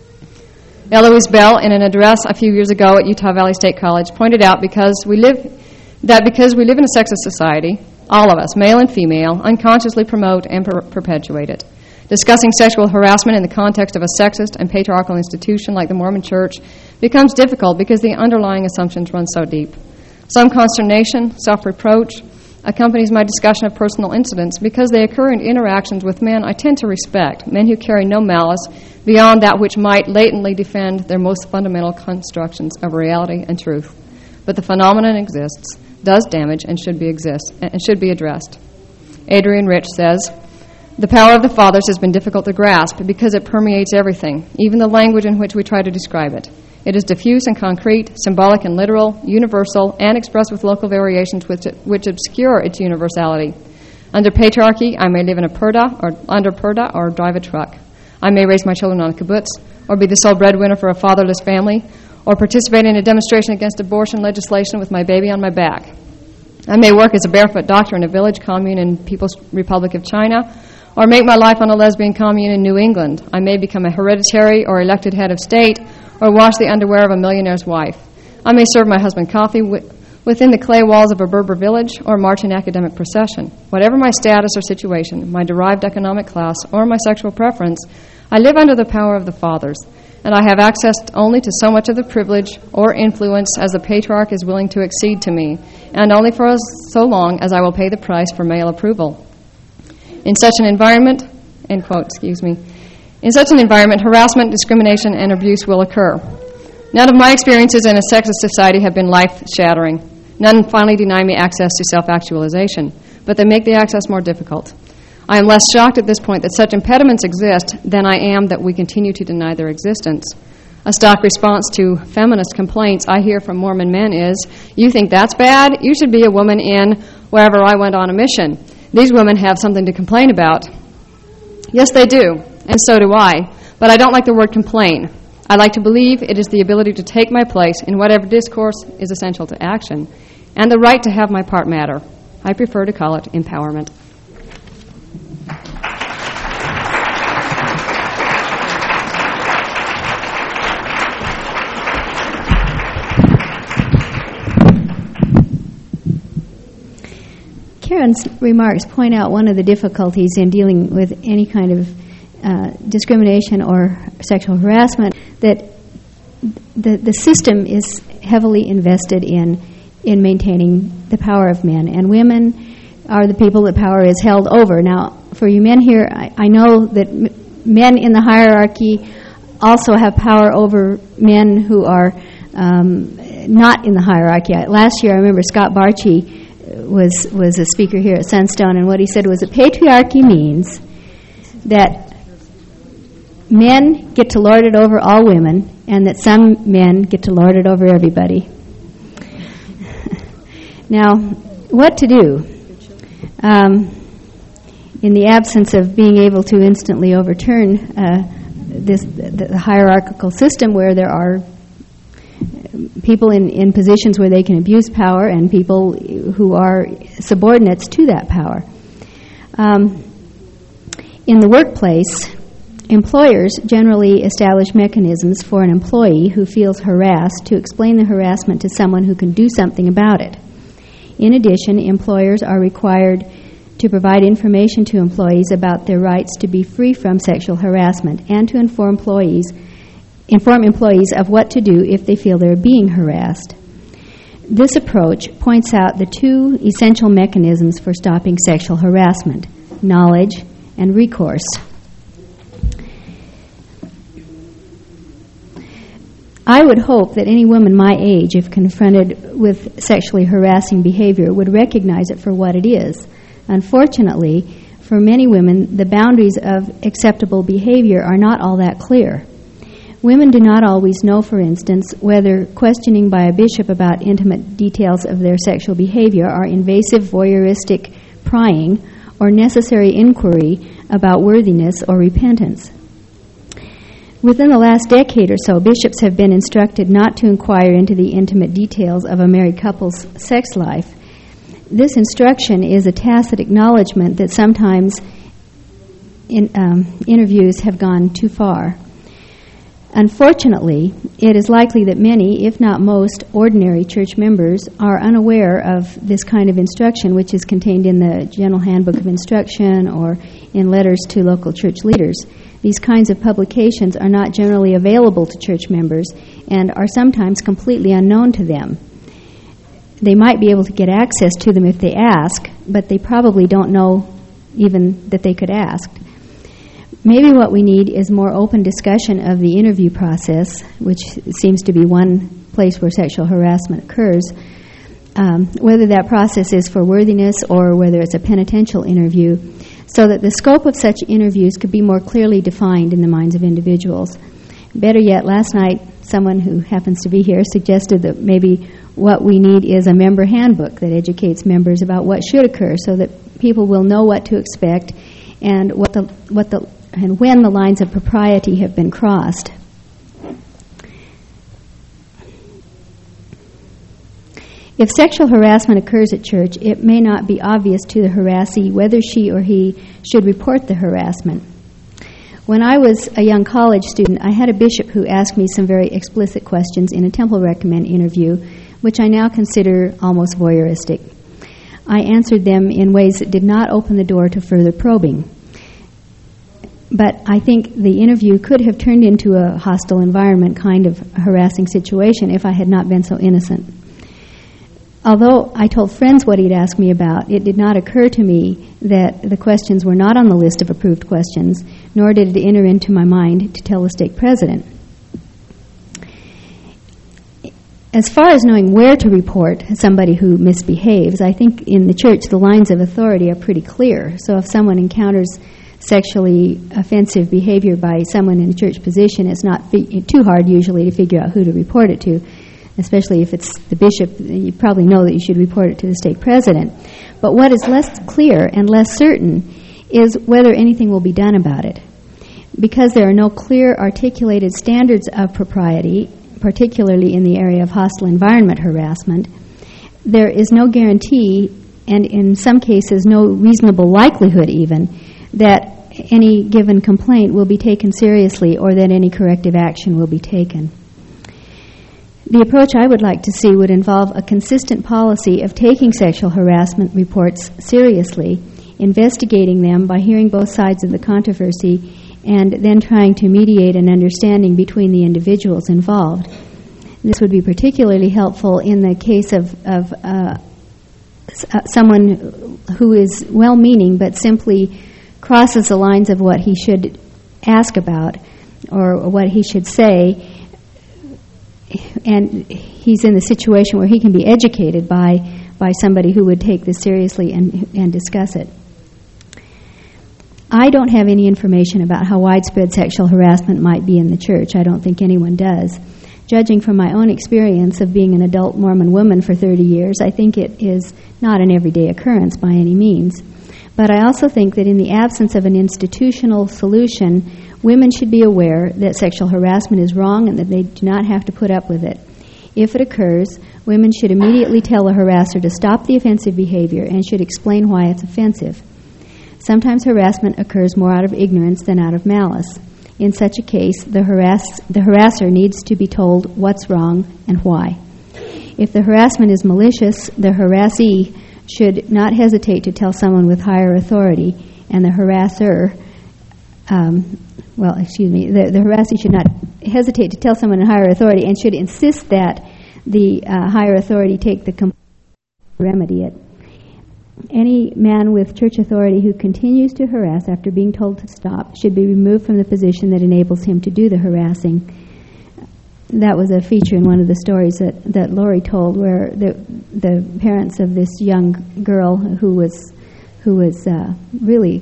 Eloise Bell, in an address a few years ago at Utah Valley State College, pointed out because we live in a sexist society, all of us, male and female, unconsciously promote and perpetuate it. Discussing sexual harassment in the context of a sexist and patriarchal institution like the Mormon Church becomes difficult because the underlying assumptions run so deep. Some consternation, self-reproach, accompanies my discussion of personal incidents because they occur in interactions with men I tend to respect, men who carry no malice beyond that which might latently defend their most fundamental constructions of reality and truth. But the phenomenon exists, does damage, and should be addressed. Adrian Rich says, "The power of the fathers has been difficult to grasp because it permeates everything, even the language in which we try to describe it. It is diffuse and concrete, symbolic and literal, universal, and expressed with local variations which obscure its universality. Under patriarchy, I may live in a under purdah or drive a truck. I may raise my children on a kibbutz, or be the sole breadwinner for a fatherless family, or participate in a demonstration against abortion legislation with my baby on my back. I may work as a barefoot doctor in a village commune in People's Republic of China, or make my life on a lesbian commune in New England. I may become a hereditary or elected head of state, or wash the underwear of a millionaire's wife. I may serve my husband coffee within the clay walls of a Berber village, or march in academic procession. Whatever my status or situation, my derived economic class, or my sexual preference, I live under the power of the fathers, and I have access only to so much of the privilege or influence as the patriarch is willing to accede to me, and only for so long as I will pay the price for male approval. In such an environment," end quote, "in such an environment, harassment, discrimination, and abuse will occur. None of my experiences in a sexist society have been life-shattering. None finally deny me access to self-actualization, but they make the access more difficult. I am less shocked at this point that such impediments exist than I am that we continue to deny their existence. A stock response to feminist complaints I hear from Mormon men is, 'You think that's bad? You should be a woman in wherever I went on a mission. These women have something to complain about.' Yes, they do, and so do I, but I don't like the word complain. I like to believe it is the ability to take my place in whatever discourse is essential to action, and the right to have my part matter. I prefer to call it empowerment." Karen's remarks point out one of the difficulties in dealing with any kind of discrimination or sexual harassment, that the system is heavily invested in maintaining the power of men, and women are the people that power is held over. Now, for you men here, I know that men in the hierarchy also have power over men who are not in the hierarchy. Last year, I remember Scott Barchi was a speaker here at Sunstone, and what he said was that patriarchy means that men get to lord it over all women, and that some men get to lord it over everybody. Now, what to do in the absence of being able to instantly overturn the hierarchical system where there are people in positions where they can abuse power and people who are subordinates to that power. In the workplace, employers generally establish mechanisms for an employee who feels harassed to explain the harassment to someone who can do something about it. In addition, employers are required to provide information to employees about their rights to be free from sexual harassment and to inform employees of what to do if they feel they're being harassed. This approach points out the two essential mechanisms for stopping sexual harassment: knowledge and recourse. I would hope that any woman my age, if confronted with sexually harassing behavior, would recognize it for what it is. Unfortunately, for many women, the boundaries of acceptable behavior are not all that clear. Women do not always know, for instance, whether questioning by a bishop about intimate details of their sexual behavior are invasive voyeuristic prying or necessary inquiry about worthiness or repentance. Within the last decade or so, bishops have been instructed not to inquire into the intimate details of a married couple's sex life. This instruction is a tacit acknowledgement that sometimes interviews have gone too far. Unfortunately, it is likely that many, if not most, ordinary church members are unaware of this kind of instruction, which is contained in the General Handbook of Instruction or in letters to local church leaders. These kinds of publications are not generally available to church members and are sometimes completely unknown to them. They might be able to get access to them if they ask, but they probably don't know even that they could ask. Maybe what we need is more open discussion of the interview process, which seems to be one place where sexual harassment occurs, whether that process is for worthiness or whether it's a penitential interview, so that the scope of such interviews could be more clearly defined in the minds of individuals. Better yet, last night, someone who happens to be here suggested that maybe what we need is a member handbook that educates members about what should occur so that people will know what to expect and and when the lines of propriety have been crossed. If sexual harassment occurs at church, it may not be obvious to the harassee whether she or he should report the harassment. When I was a young college student, I had a bishop who asked me some very explicit questions in a Temple Recommend interview, which I now consider almost voyeuristic. I answered them in ways that did not open the door to further probing. But I think the interview could have turned into a hostile environment kind of harassing situation if I had not been so innocent. Although I told friends what he'd asked me about, it did not occur to me that the questions were not on the list of approved questions, nor did it enter into my mind to tell the stake president. As far as knowing where to report somebody who misbehaves, I think in the church the lines of authority are pretty clear. So if someone encounters sexually offensive behavior by someone in a church position, it's not too hard usually to figure out who to report it to. Especially if it's the bishop, you probably know that you should report it to the stake president. But what is less clear and less certain is whether anything will be done about it. Because there are no clear articulated standards of propriety, particularly in the area of hostile environment harassment, there is no guarantee, and in some cases no reasonable likelihood even, that any given complaint will be taken seriously or that any corrective action will be taken. The approach I would like to see would involve a consistent policy of taking sexual harassment reports seriously, investigating them by hearing both sides of the controversy, and then trying to mediate an understanding between the individuals involved. This would be particularly helpful in the case of someone who is well-meaning but simply crosses the lines of what he should ask about or what he should say, and he's in the situation where he can be educated by somebody who would take this seriously and discuss it. I don't have any information about how widespread sexual harassment might be in the church. I don't think anyone does. Judging from my own experience of being an adult Mormon woman for 30 years, I think it is not an everyday occurrence by any means. But I also think that in the absence of an institutional solution, women should be aware that sexual harassment is wrong and that they do not have to put up with it. If it occurs, women should immediately tell the harasser to stop the offensive behavior and should explain why it's offensive. Sometimes harassment occurs more out of ignorance than out of malice. In such a case, the harasser needs to be told what's wrong and why. If the harassment is malicious, the harassee should not hesitate to tell someone with higher authority, and the harasser, the harassee should not hesitate to tell someone in higher authority and should insist that the higher authority take the complete remedy it. Any man with church authority who continues to harass after being told to stop should be removed from the position that enables him to do the harassing. That was a feature in one of the stories that Lori told, where the parents of this young girl who was really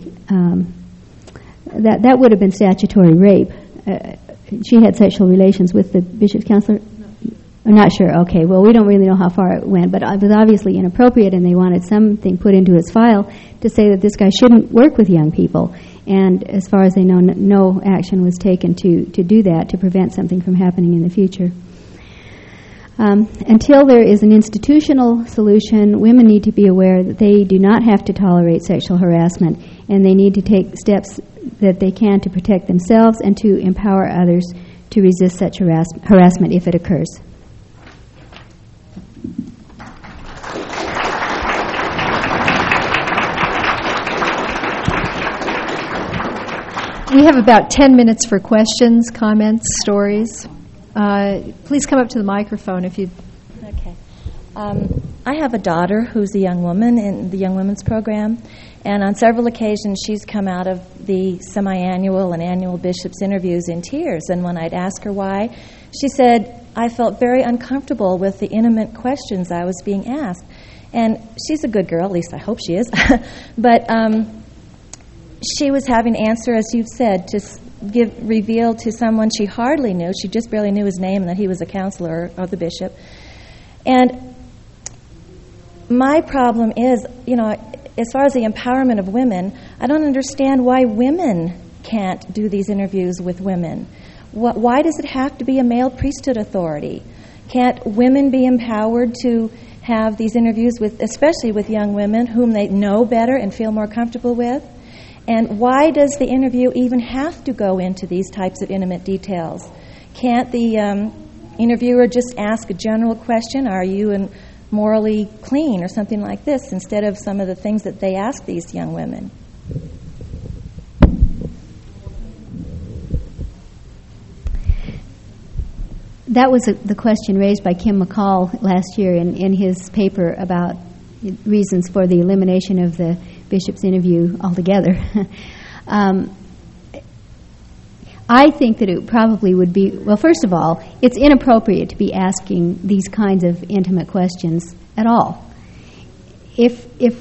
that would have been statutory rape. She had sexual relations with the bishop's counselor. I'm not sure. Okay, well, we don't really know how far it went, but it was obviously inappropriate, and they wanted something put into his file to say that this guy shouldn't work with young people. And as far as they know, no action was taken to do that, to prevent something from happening in the future. Until there is an institutional solution, women need to be aware that they do not have to tolerate sexual harassment, and they need to take steps that they can to protect themselves and to empower others to resist such harassment if it occurs. We have about 10 minutes for questions, comments, stories. Please come up to the microphone if you... Okay. I have a daughter who's a young woman in the Young Women's Program, and on several occasions she's come out of the semi-annual and annual bishops' interviews in tears. And when I'd ask her why, she said, I felt very uncomfortable with the intimate questions I was being asked. And she's a good girl, at least I hope she is. But she was having to answer, as you've said, to reveal to someone she hardly knew. She just barely knew his name and that he was a counselor or the bishop. And my problem is, as far as the empowerment of women, I don't understand why women can't do these interviews with women. Why does it have to be a male priesthood authority? Can't women be empowered to have these interviews with, especially with young women whom they know better and feel more comfortable with? And why does the interview even have to go into these types of intimate details? Can't the interviewer just ask a general question, are you morally clean, or something like this, instead of some of the things that they ask these young women? That was the question raised by Kim McCall last year in his paper about reasons for the elimination of the bishop's interview altogether. I think that it probably would be, well, first of all, it's inappropriate to be asking these kinds of intimate questions at all. If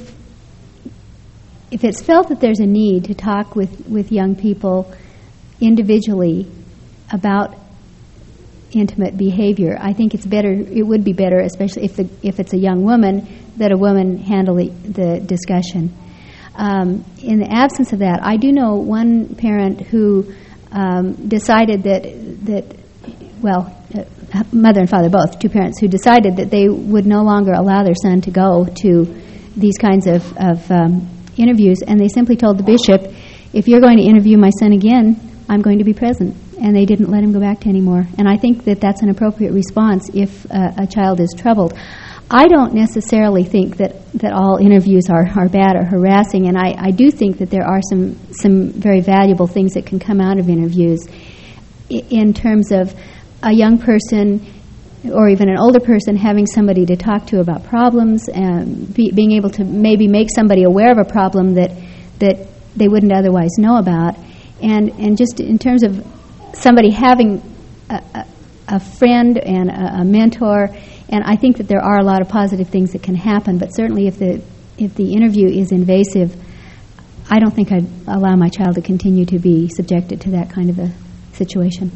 it's felt that there's a need to talk with young people individually about intimate behavior, I think it would be better, especially if it's a young woman, that a woman handle the discussion. In the absence of that, I do know one parent who decided that mother and father both, two parents, who decided that they would no longer allow their son to go to these kinds of interviews, and they simply told the bishop, if you're going to interview my son again, I'm going to be present. And they didn't let him go back to anymore. And I think that that's an appropriate response if a child is troubled. I don't necessarily think that all interviews are bad or harassing, and I do think that there are some very valuable things that can come out of interviews in terms of a young person or even an older person having somebody to talk to about problems and being able to maybe make somebody aware of a problem that they wouldn't otherwise know about. And just in terms of somebody having a friend and a mentor, and I think that there are a lot of positive things that can happen, but certainly if the interview is invasive, I don't think I'd allow my child to continue to be subjected to that kind of a situation.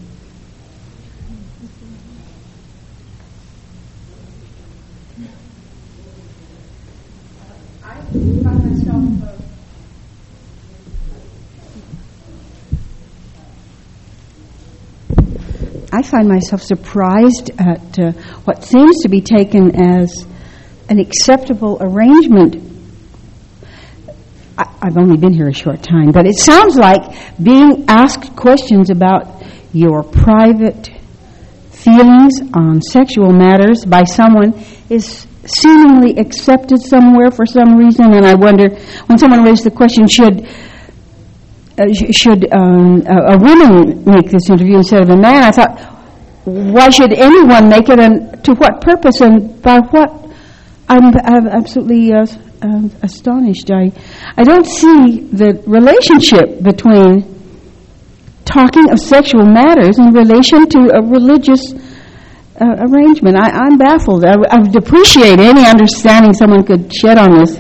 I find myself surprised at what seems to be taken as an acceptable arrangement. I've only been here a short time, but it sounds like being asked questions about your private feelings on sexual matters by someone is seemingly accepted somewhere for some reason, and I wonder, when someone raised the question, should a woman make this interview instead of a man? I thought, why should anyone make it, and to what purpose, and by what? I'm absolutely astonished. I don't see the relationship between talking of sexual matters in relation to a religious arrangement. I'm baffled. I would appreciate any understanding someone could shed on this.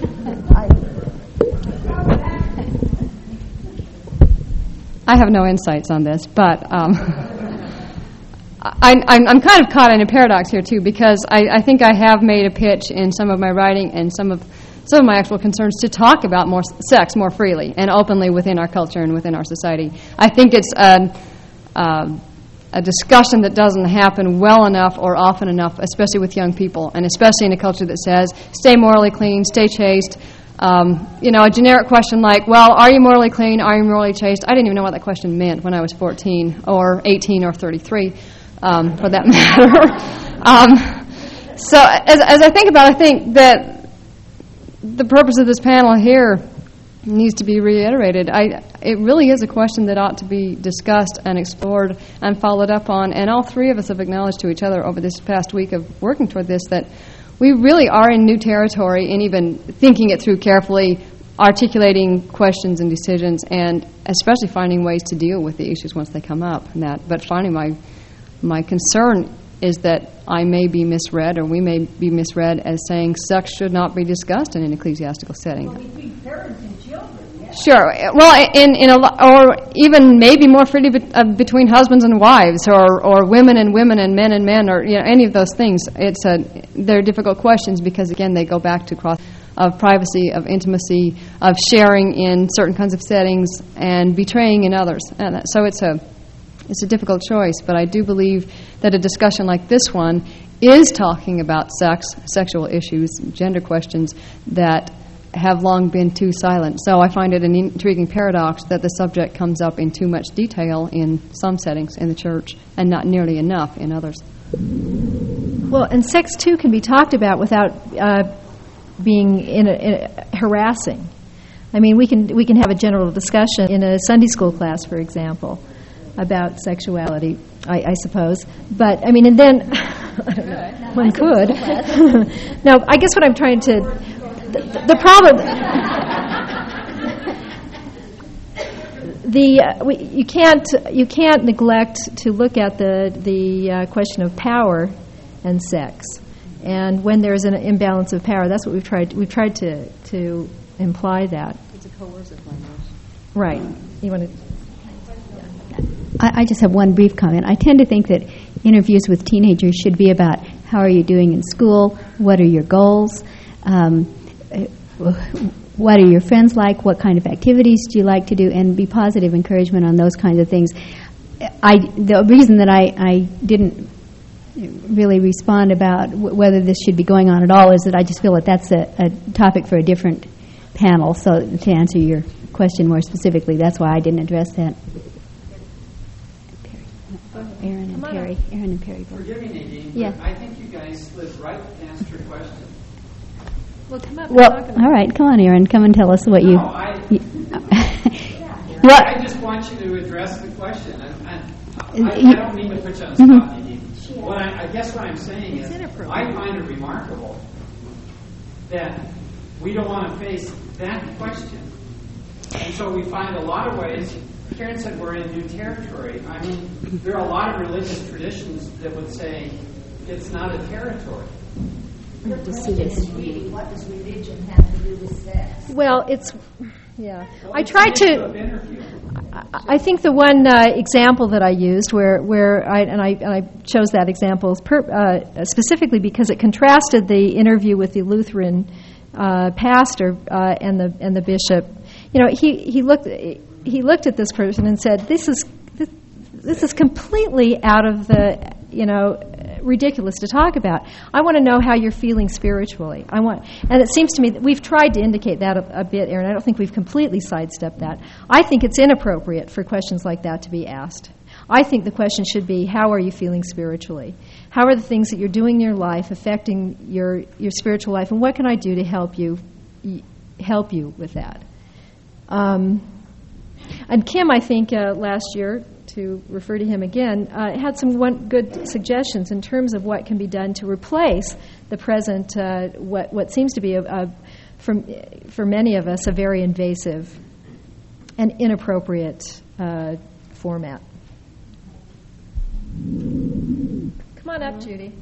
I have no insights on this, but I'm kind of caught in a paradox here, too, because I think I have made a pitch in some of my writing and some of some of my actual concerns to talk about more sex more freely and openly within our culture and within our society. I think it's a discussion that doesn't happen well enough or often enough, especially with young people, and especially in a culture that says, stay morally clean, stay chaste. A generic question like, well, are you morally clean, are you morally chaste? I didn't even know what that question meant when I was 14 or 18 or 33, for that matter. So as I think about it, I think that the purpose of this panel here needs to be reiterated. It really is a question that ought to be discussed and explored and followed up on, and all three of us have acknowledged to each other over this past week of working toward this that we really are in new territory in even thinking it through carefully, articulating questions and decisions, and especially finding ways to deal with the issues once they come up. But finally, my concern is that I may be misread, or we may be misread as saying sex should not be discussed in an ecclesiastical setting. Well, between parents and children, yes. Sure. Well, or even maybe more freely between husbands and wives, or women and men, or any of those things. They're difficult questions because again they go back to cross of privacy, of intimacy, of sharing in certain kinds of settings, and betraying in others. And so it's a difficult choice, but I do believe that a discussion like this one is talking about sex, sexual issues, gender questions that have long been too silent. So I find it an intriguing paradox that the subject comes up in too much detail in some settings in the church and not nearly enough in others. Well, and sex, too, can be talked about without being harassing. I mean, we can have a general discussion in a Sunday school class, for example, about sexuality, I suppose. But, I mean, and then one could. No, I guess what I'm trying to... The problem... you can't neglect to look at the question of power and sex. And when there's an imbalance of power, that's what we've tried to imply that. It's a coercive language. Right. You want to... I just have one brief comment. I tend to think that interviews with teenagers should be about how are you doing in school, what are your goals, what are your friends like, what kind of activities do you like to do, and be positive encouragement on those kinds of things. The reason that I didn't really respond about whether this should be going on at all is that I just feel that that's a topic for a different panel. So to answer your question more specifically, that's why I didn't address that. Aaron and Perry. Forgive me, Nadine, yeah. but I think you guys slid right past your question. Well, come up. Well, all right, come on, Aaron, come and tell us what you... I just want you to address the question. I don't mean to put you on the spot, Nadine. I guess what I'm saying is I find it remarkable that we don't want to face that question. And so we find a lot of ways... Karen said we're in new territory. I mean, there are a lot of religious traditions that would say it's not a territory. The question is really, what does religion have to do with sex? Well, it's... Yeah. I tried to... I think the one example that I used where I chose that example specifically because it contrasted the interview with the Lutheran pastor and the bishop. He looked at this person and said, "This is completely out of the ridiculous to talk about. I want to know how you're feeling spiritually. And it seems to me that we've tried to indicate that a bit, Aaron. I don't think we've completely sidestepped that. I think it's inappropriate for questions like that to be asked. I think the question should be, how are you feeling spiritually? How are the things that you're doing in your life affecting your spiritual life, and what can I do to help you with that?" And Kim, I think, last year, to refer to him again, had some good suggestions in terms of what can be done to replace the present, what seems to be, for many of us, a very invasive and inappropriate format. Come on up, Judy.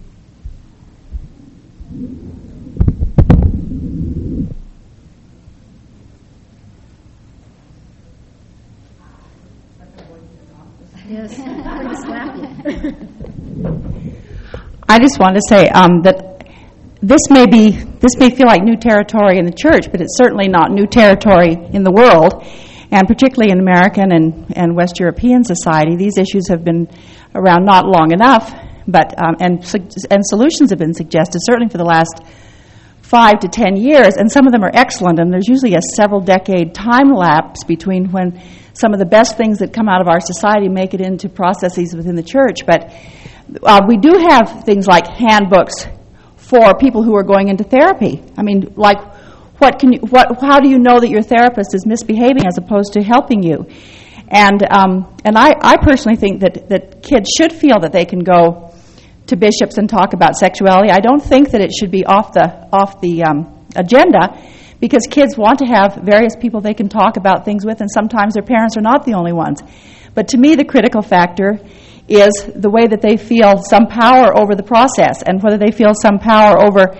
Yes, I'm going to slap you. I just want to say that this may feel like new territory in the church, but it's certainly not new territory in the world, and particularly in American and West European society. These issues have been around not long enough, but and solutions have been suggested certainly for the last 5 to 10 years, and some of them are excellent, and there's usually a several-decade time lapse between when some of the best things that come out of our society make it into processes within the church. But we do have things like handbooks for people who are going into therapy. I mean, like, how do you know that your therapist is misbehaving as opposed to helping you? And I personally think that kids should feel that they can go to bishops and talk about sexuality. I don't think that it should be off the agenda, because kids want to have various people they can talk about things with, and sometimes their parents are not the only ones. But to me, the critical factor is the way that they feel some power over the process, and whether they feel some power over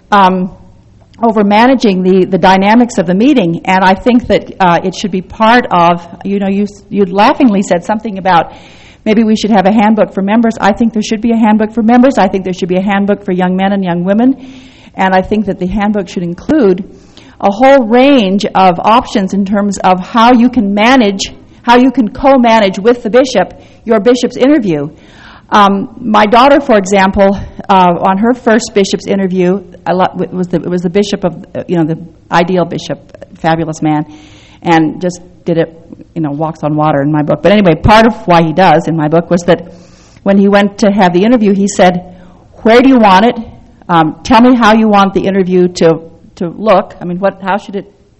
managing the dynamics of the meeting. And I think that it should be part of, you laughingly said something about maybe we should have a handbook for members. I think there should be a handbook for members. I think there should be a handbook for young men and young women. And I think that the handbook should include a whole range of options in terms of how you can co-manage with the bishop your bishop's interview. My daughter, for example, on her first bishop's interview, it was the bishop of, the ideal bishop, fabulous man, and just did it, walks on water in my book. But anyway, part of why he does in my book was that when he went to have the interview, he said, "Where do you want it? Tell me how you want the interview to look. I mean, how should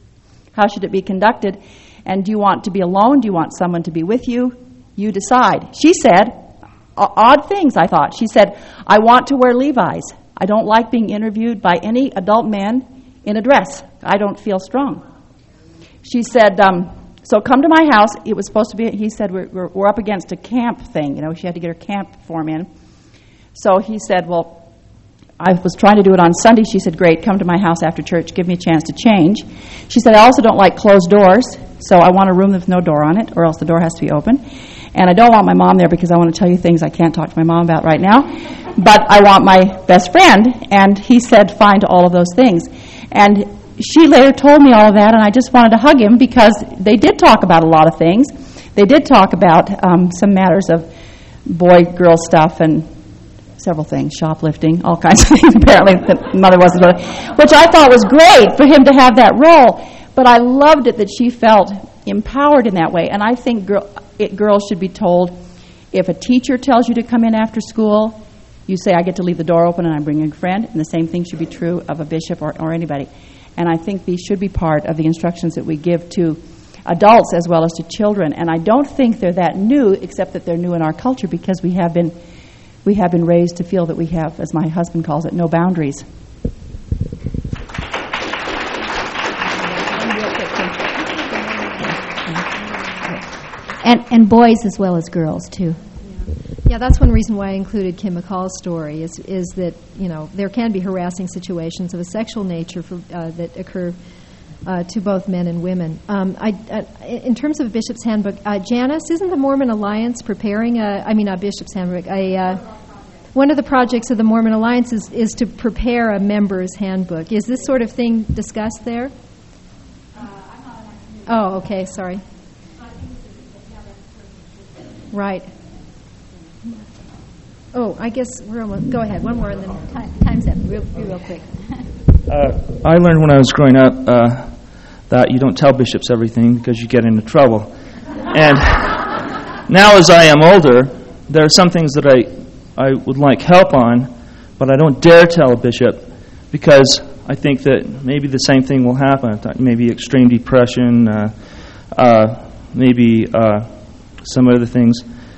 it be conducted? And do you want to be alone? Do you want someone to be with you? You decide." She said, odd things, I thought. She said, "I want to wear Levi's. I don't like being interviewed by any adult man in a dress. I don't feel strong." She said, "So come to my house." It was supposed to be, he said, we're up against a camp thing. She had to get her camp form in. So he said, "Well, I was trying to do it on Sunday." She said, "Great, come to my house after church. Give me a chance to change." She said, "I also don't like closed doors, so I want a room with no door on it, or else the door has to be open. And I don't want my mom there because I want to tell you things I can't talk to my mom about right now. But I want my best friend." And he said fine to all of those things. And she later told me all of that, and I just wanted to hug him, because they did talk about a lot of things. They did talk about some matters of boy-girl stuff and several things, shoplifting, all kinds of things. Apparently the mother wasn't, which I thought was great for him to have that role. But I loved it that she felt empowered in that way. And I think girls should be told, if a teacher tells you to come in after school, you say, "I get to leave the door open and I'm bringing a friend." And the same thing should be true of a bishop or anybody. And I think these should be part of the instructions that we give to adults as well as to children. And I don't think they're that new, except that they're new in our culture, because we have been raised to feel that we have, as my husband calls it, no boundaries. And boys as well as girls, too. Yeah, that's one reason why I included Kim McCall's story, is that, there can be harassing situations of a sexual nature that occur to both men and women. In terms of a bishop's handbook, Janice, isn't the Mormon Alliance preparing a bishop's handbook? One of the projects of the Mormon Alliance is to prepare a member's handbook. Is this sort of thing discussed there? Oh, okay, sorry. Right. Oh, I guess we're almost... Go ahead, one more and then... Time's up. Real quick. I learned when I was growing up that you don't tell bishops everything because you get into trouble. And now as I am older, there are some things that I would like help on, but I don't dare tell a bishop because I think that maybe the same thing will happen. Maybe extreme depression, maybe some other things.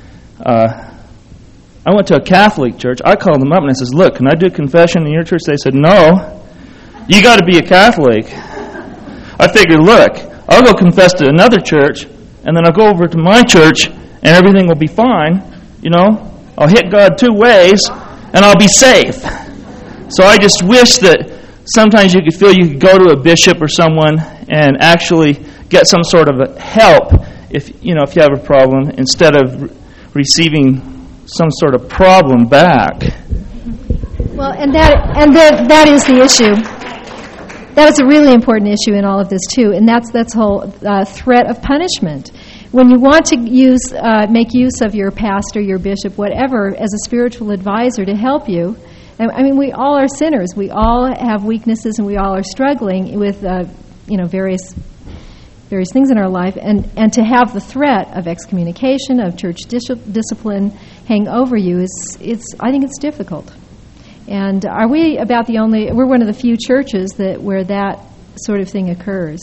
I went to a Catholic church. I called them up and I says, "Look, can I do confession in your church?" They said, "No, you got to be a Catholic." I figured, look, I'll go confess to another church, and then I'll go over to my church, and everything will be fine. I'll hit God 2 ways, and I'll be safe. So I just wish that sometimes you could feel you could go to a bishop or someone and actually get some sort of help if you have a problem, instead of receiving some sort of problem back. Well, and that is the issue. That is a really important issue in all of this too, and that's the whole threat of punishment. When you want to make use of your pastor, your bishop, whatever, as a spiritual advisor to help you, I mean, we all are sinners. We all have weaknesses, and we all are struggling with various things in our life, and to have the threat of excommunication, of church discipline hang over you I think it's difficult. And are we we're one of the few churches where that sort of thing occurs.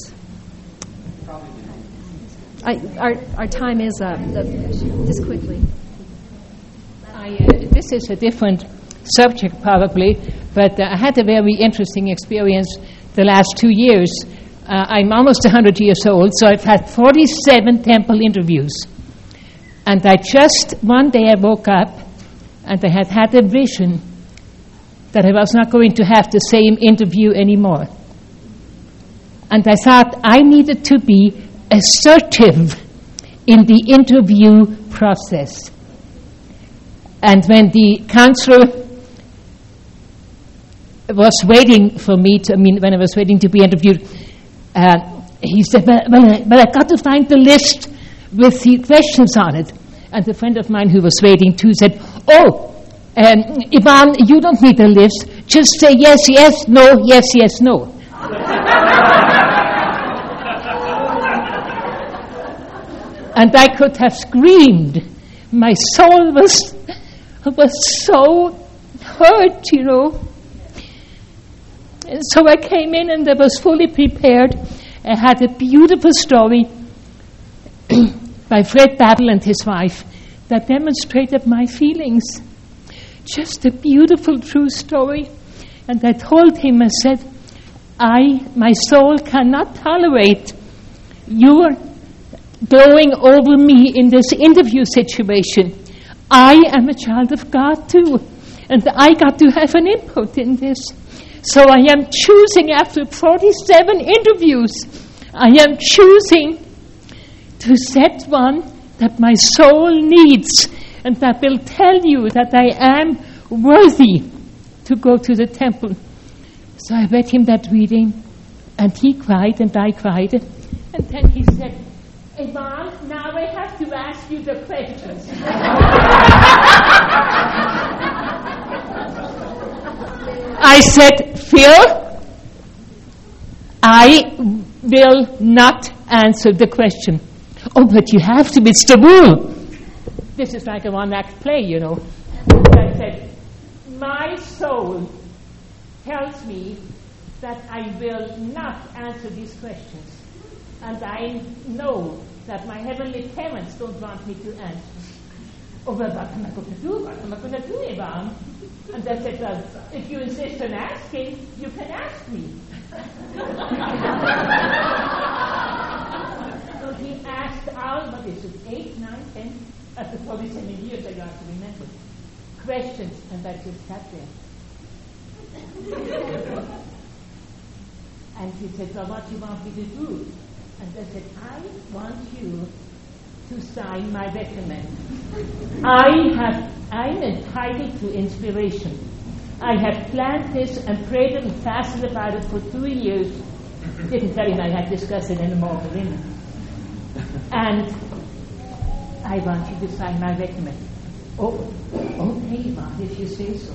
Our time is up. Just quickly. This is a different subject probably, but I had a very interesting experience the last 2 years. I'm almost 100 years old, so I've had 47 temple interviews. And one day I woke up and I had a vision that I was not going to have the same interview anymore. And I thought I needed to be assertive in the interview process. And when the counselor was waiting for me when I was waiting to be interviewed, he said, well, I got to find the list with the questions on it. And a friend of mine who was waiting too said, Ivan, you don't need a list. Just say yes, yes, no, yes, yes, no. And I could have screamed. My soul was so hurt, And so I came in and I was fully prepared. I had a beautiful story by Fred Battle and his wife that demonstrated my feelings. Just a beautiful, true story. And I told him, I said, my soul cannot tolerate your blowing over me in this interview situation. I am a child of God too, and I got to have an input in this. So I am choosing, after 47 interviews, I am choosing to set one that my soul needs and that will tell you that I am worthy to go to the temple. So I read him that reading, and he cried and I cried. And then he said, Ivan, now I have to ask you the questions. I said, Phil, I will not answer the question. Oh, but you have to, it's the rule. This is like a one-act play, And I said, my soul tells me that I will not answer these questions. And I know that my heavenly parents don't want me to answer. Oh, well, what am I going to do? What am I going to do, Ivan? And I said, well, if you insist on asking, you can ask me. So he asked all, 8, 9, 10, after 47 years I got to remember, questions, and I just sat there. And he said, well, what do you want me to do? And I said, I want you to sign my document. I'm entitled to inspiration. I have planned this and prayed and fasted about it for 2 years. Didn't tell him I had discussed it anymore with him. And I want you to sign my document. Oh, okay, Ivan, if you say so.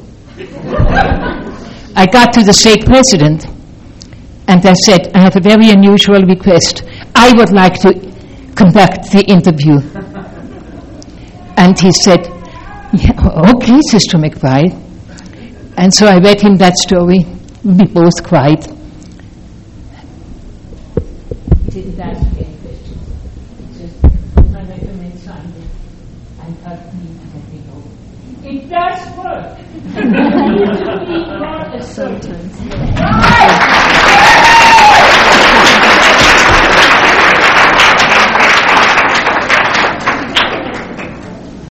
I got to the stake president, and I said, I have a very unusual request. I would like to conduct the interview. And he said, yeah, okay, Sister McBride. And so I read him that story. We both cried. He didn't ask me any questions. He just put my document, signed it, and hugged me and let me go. It does work. You need to be more assertive.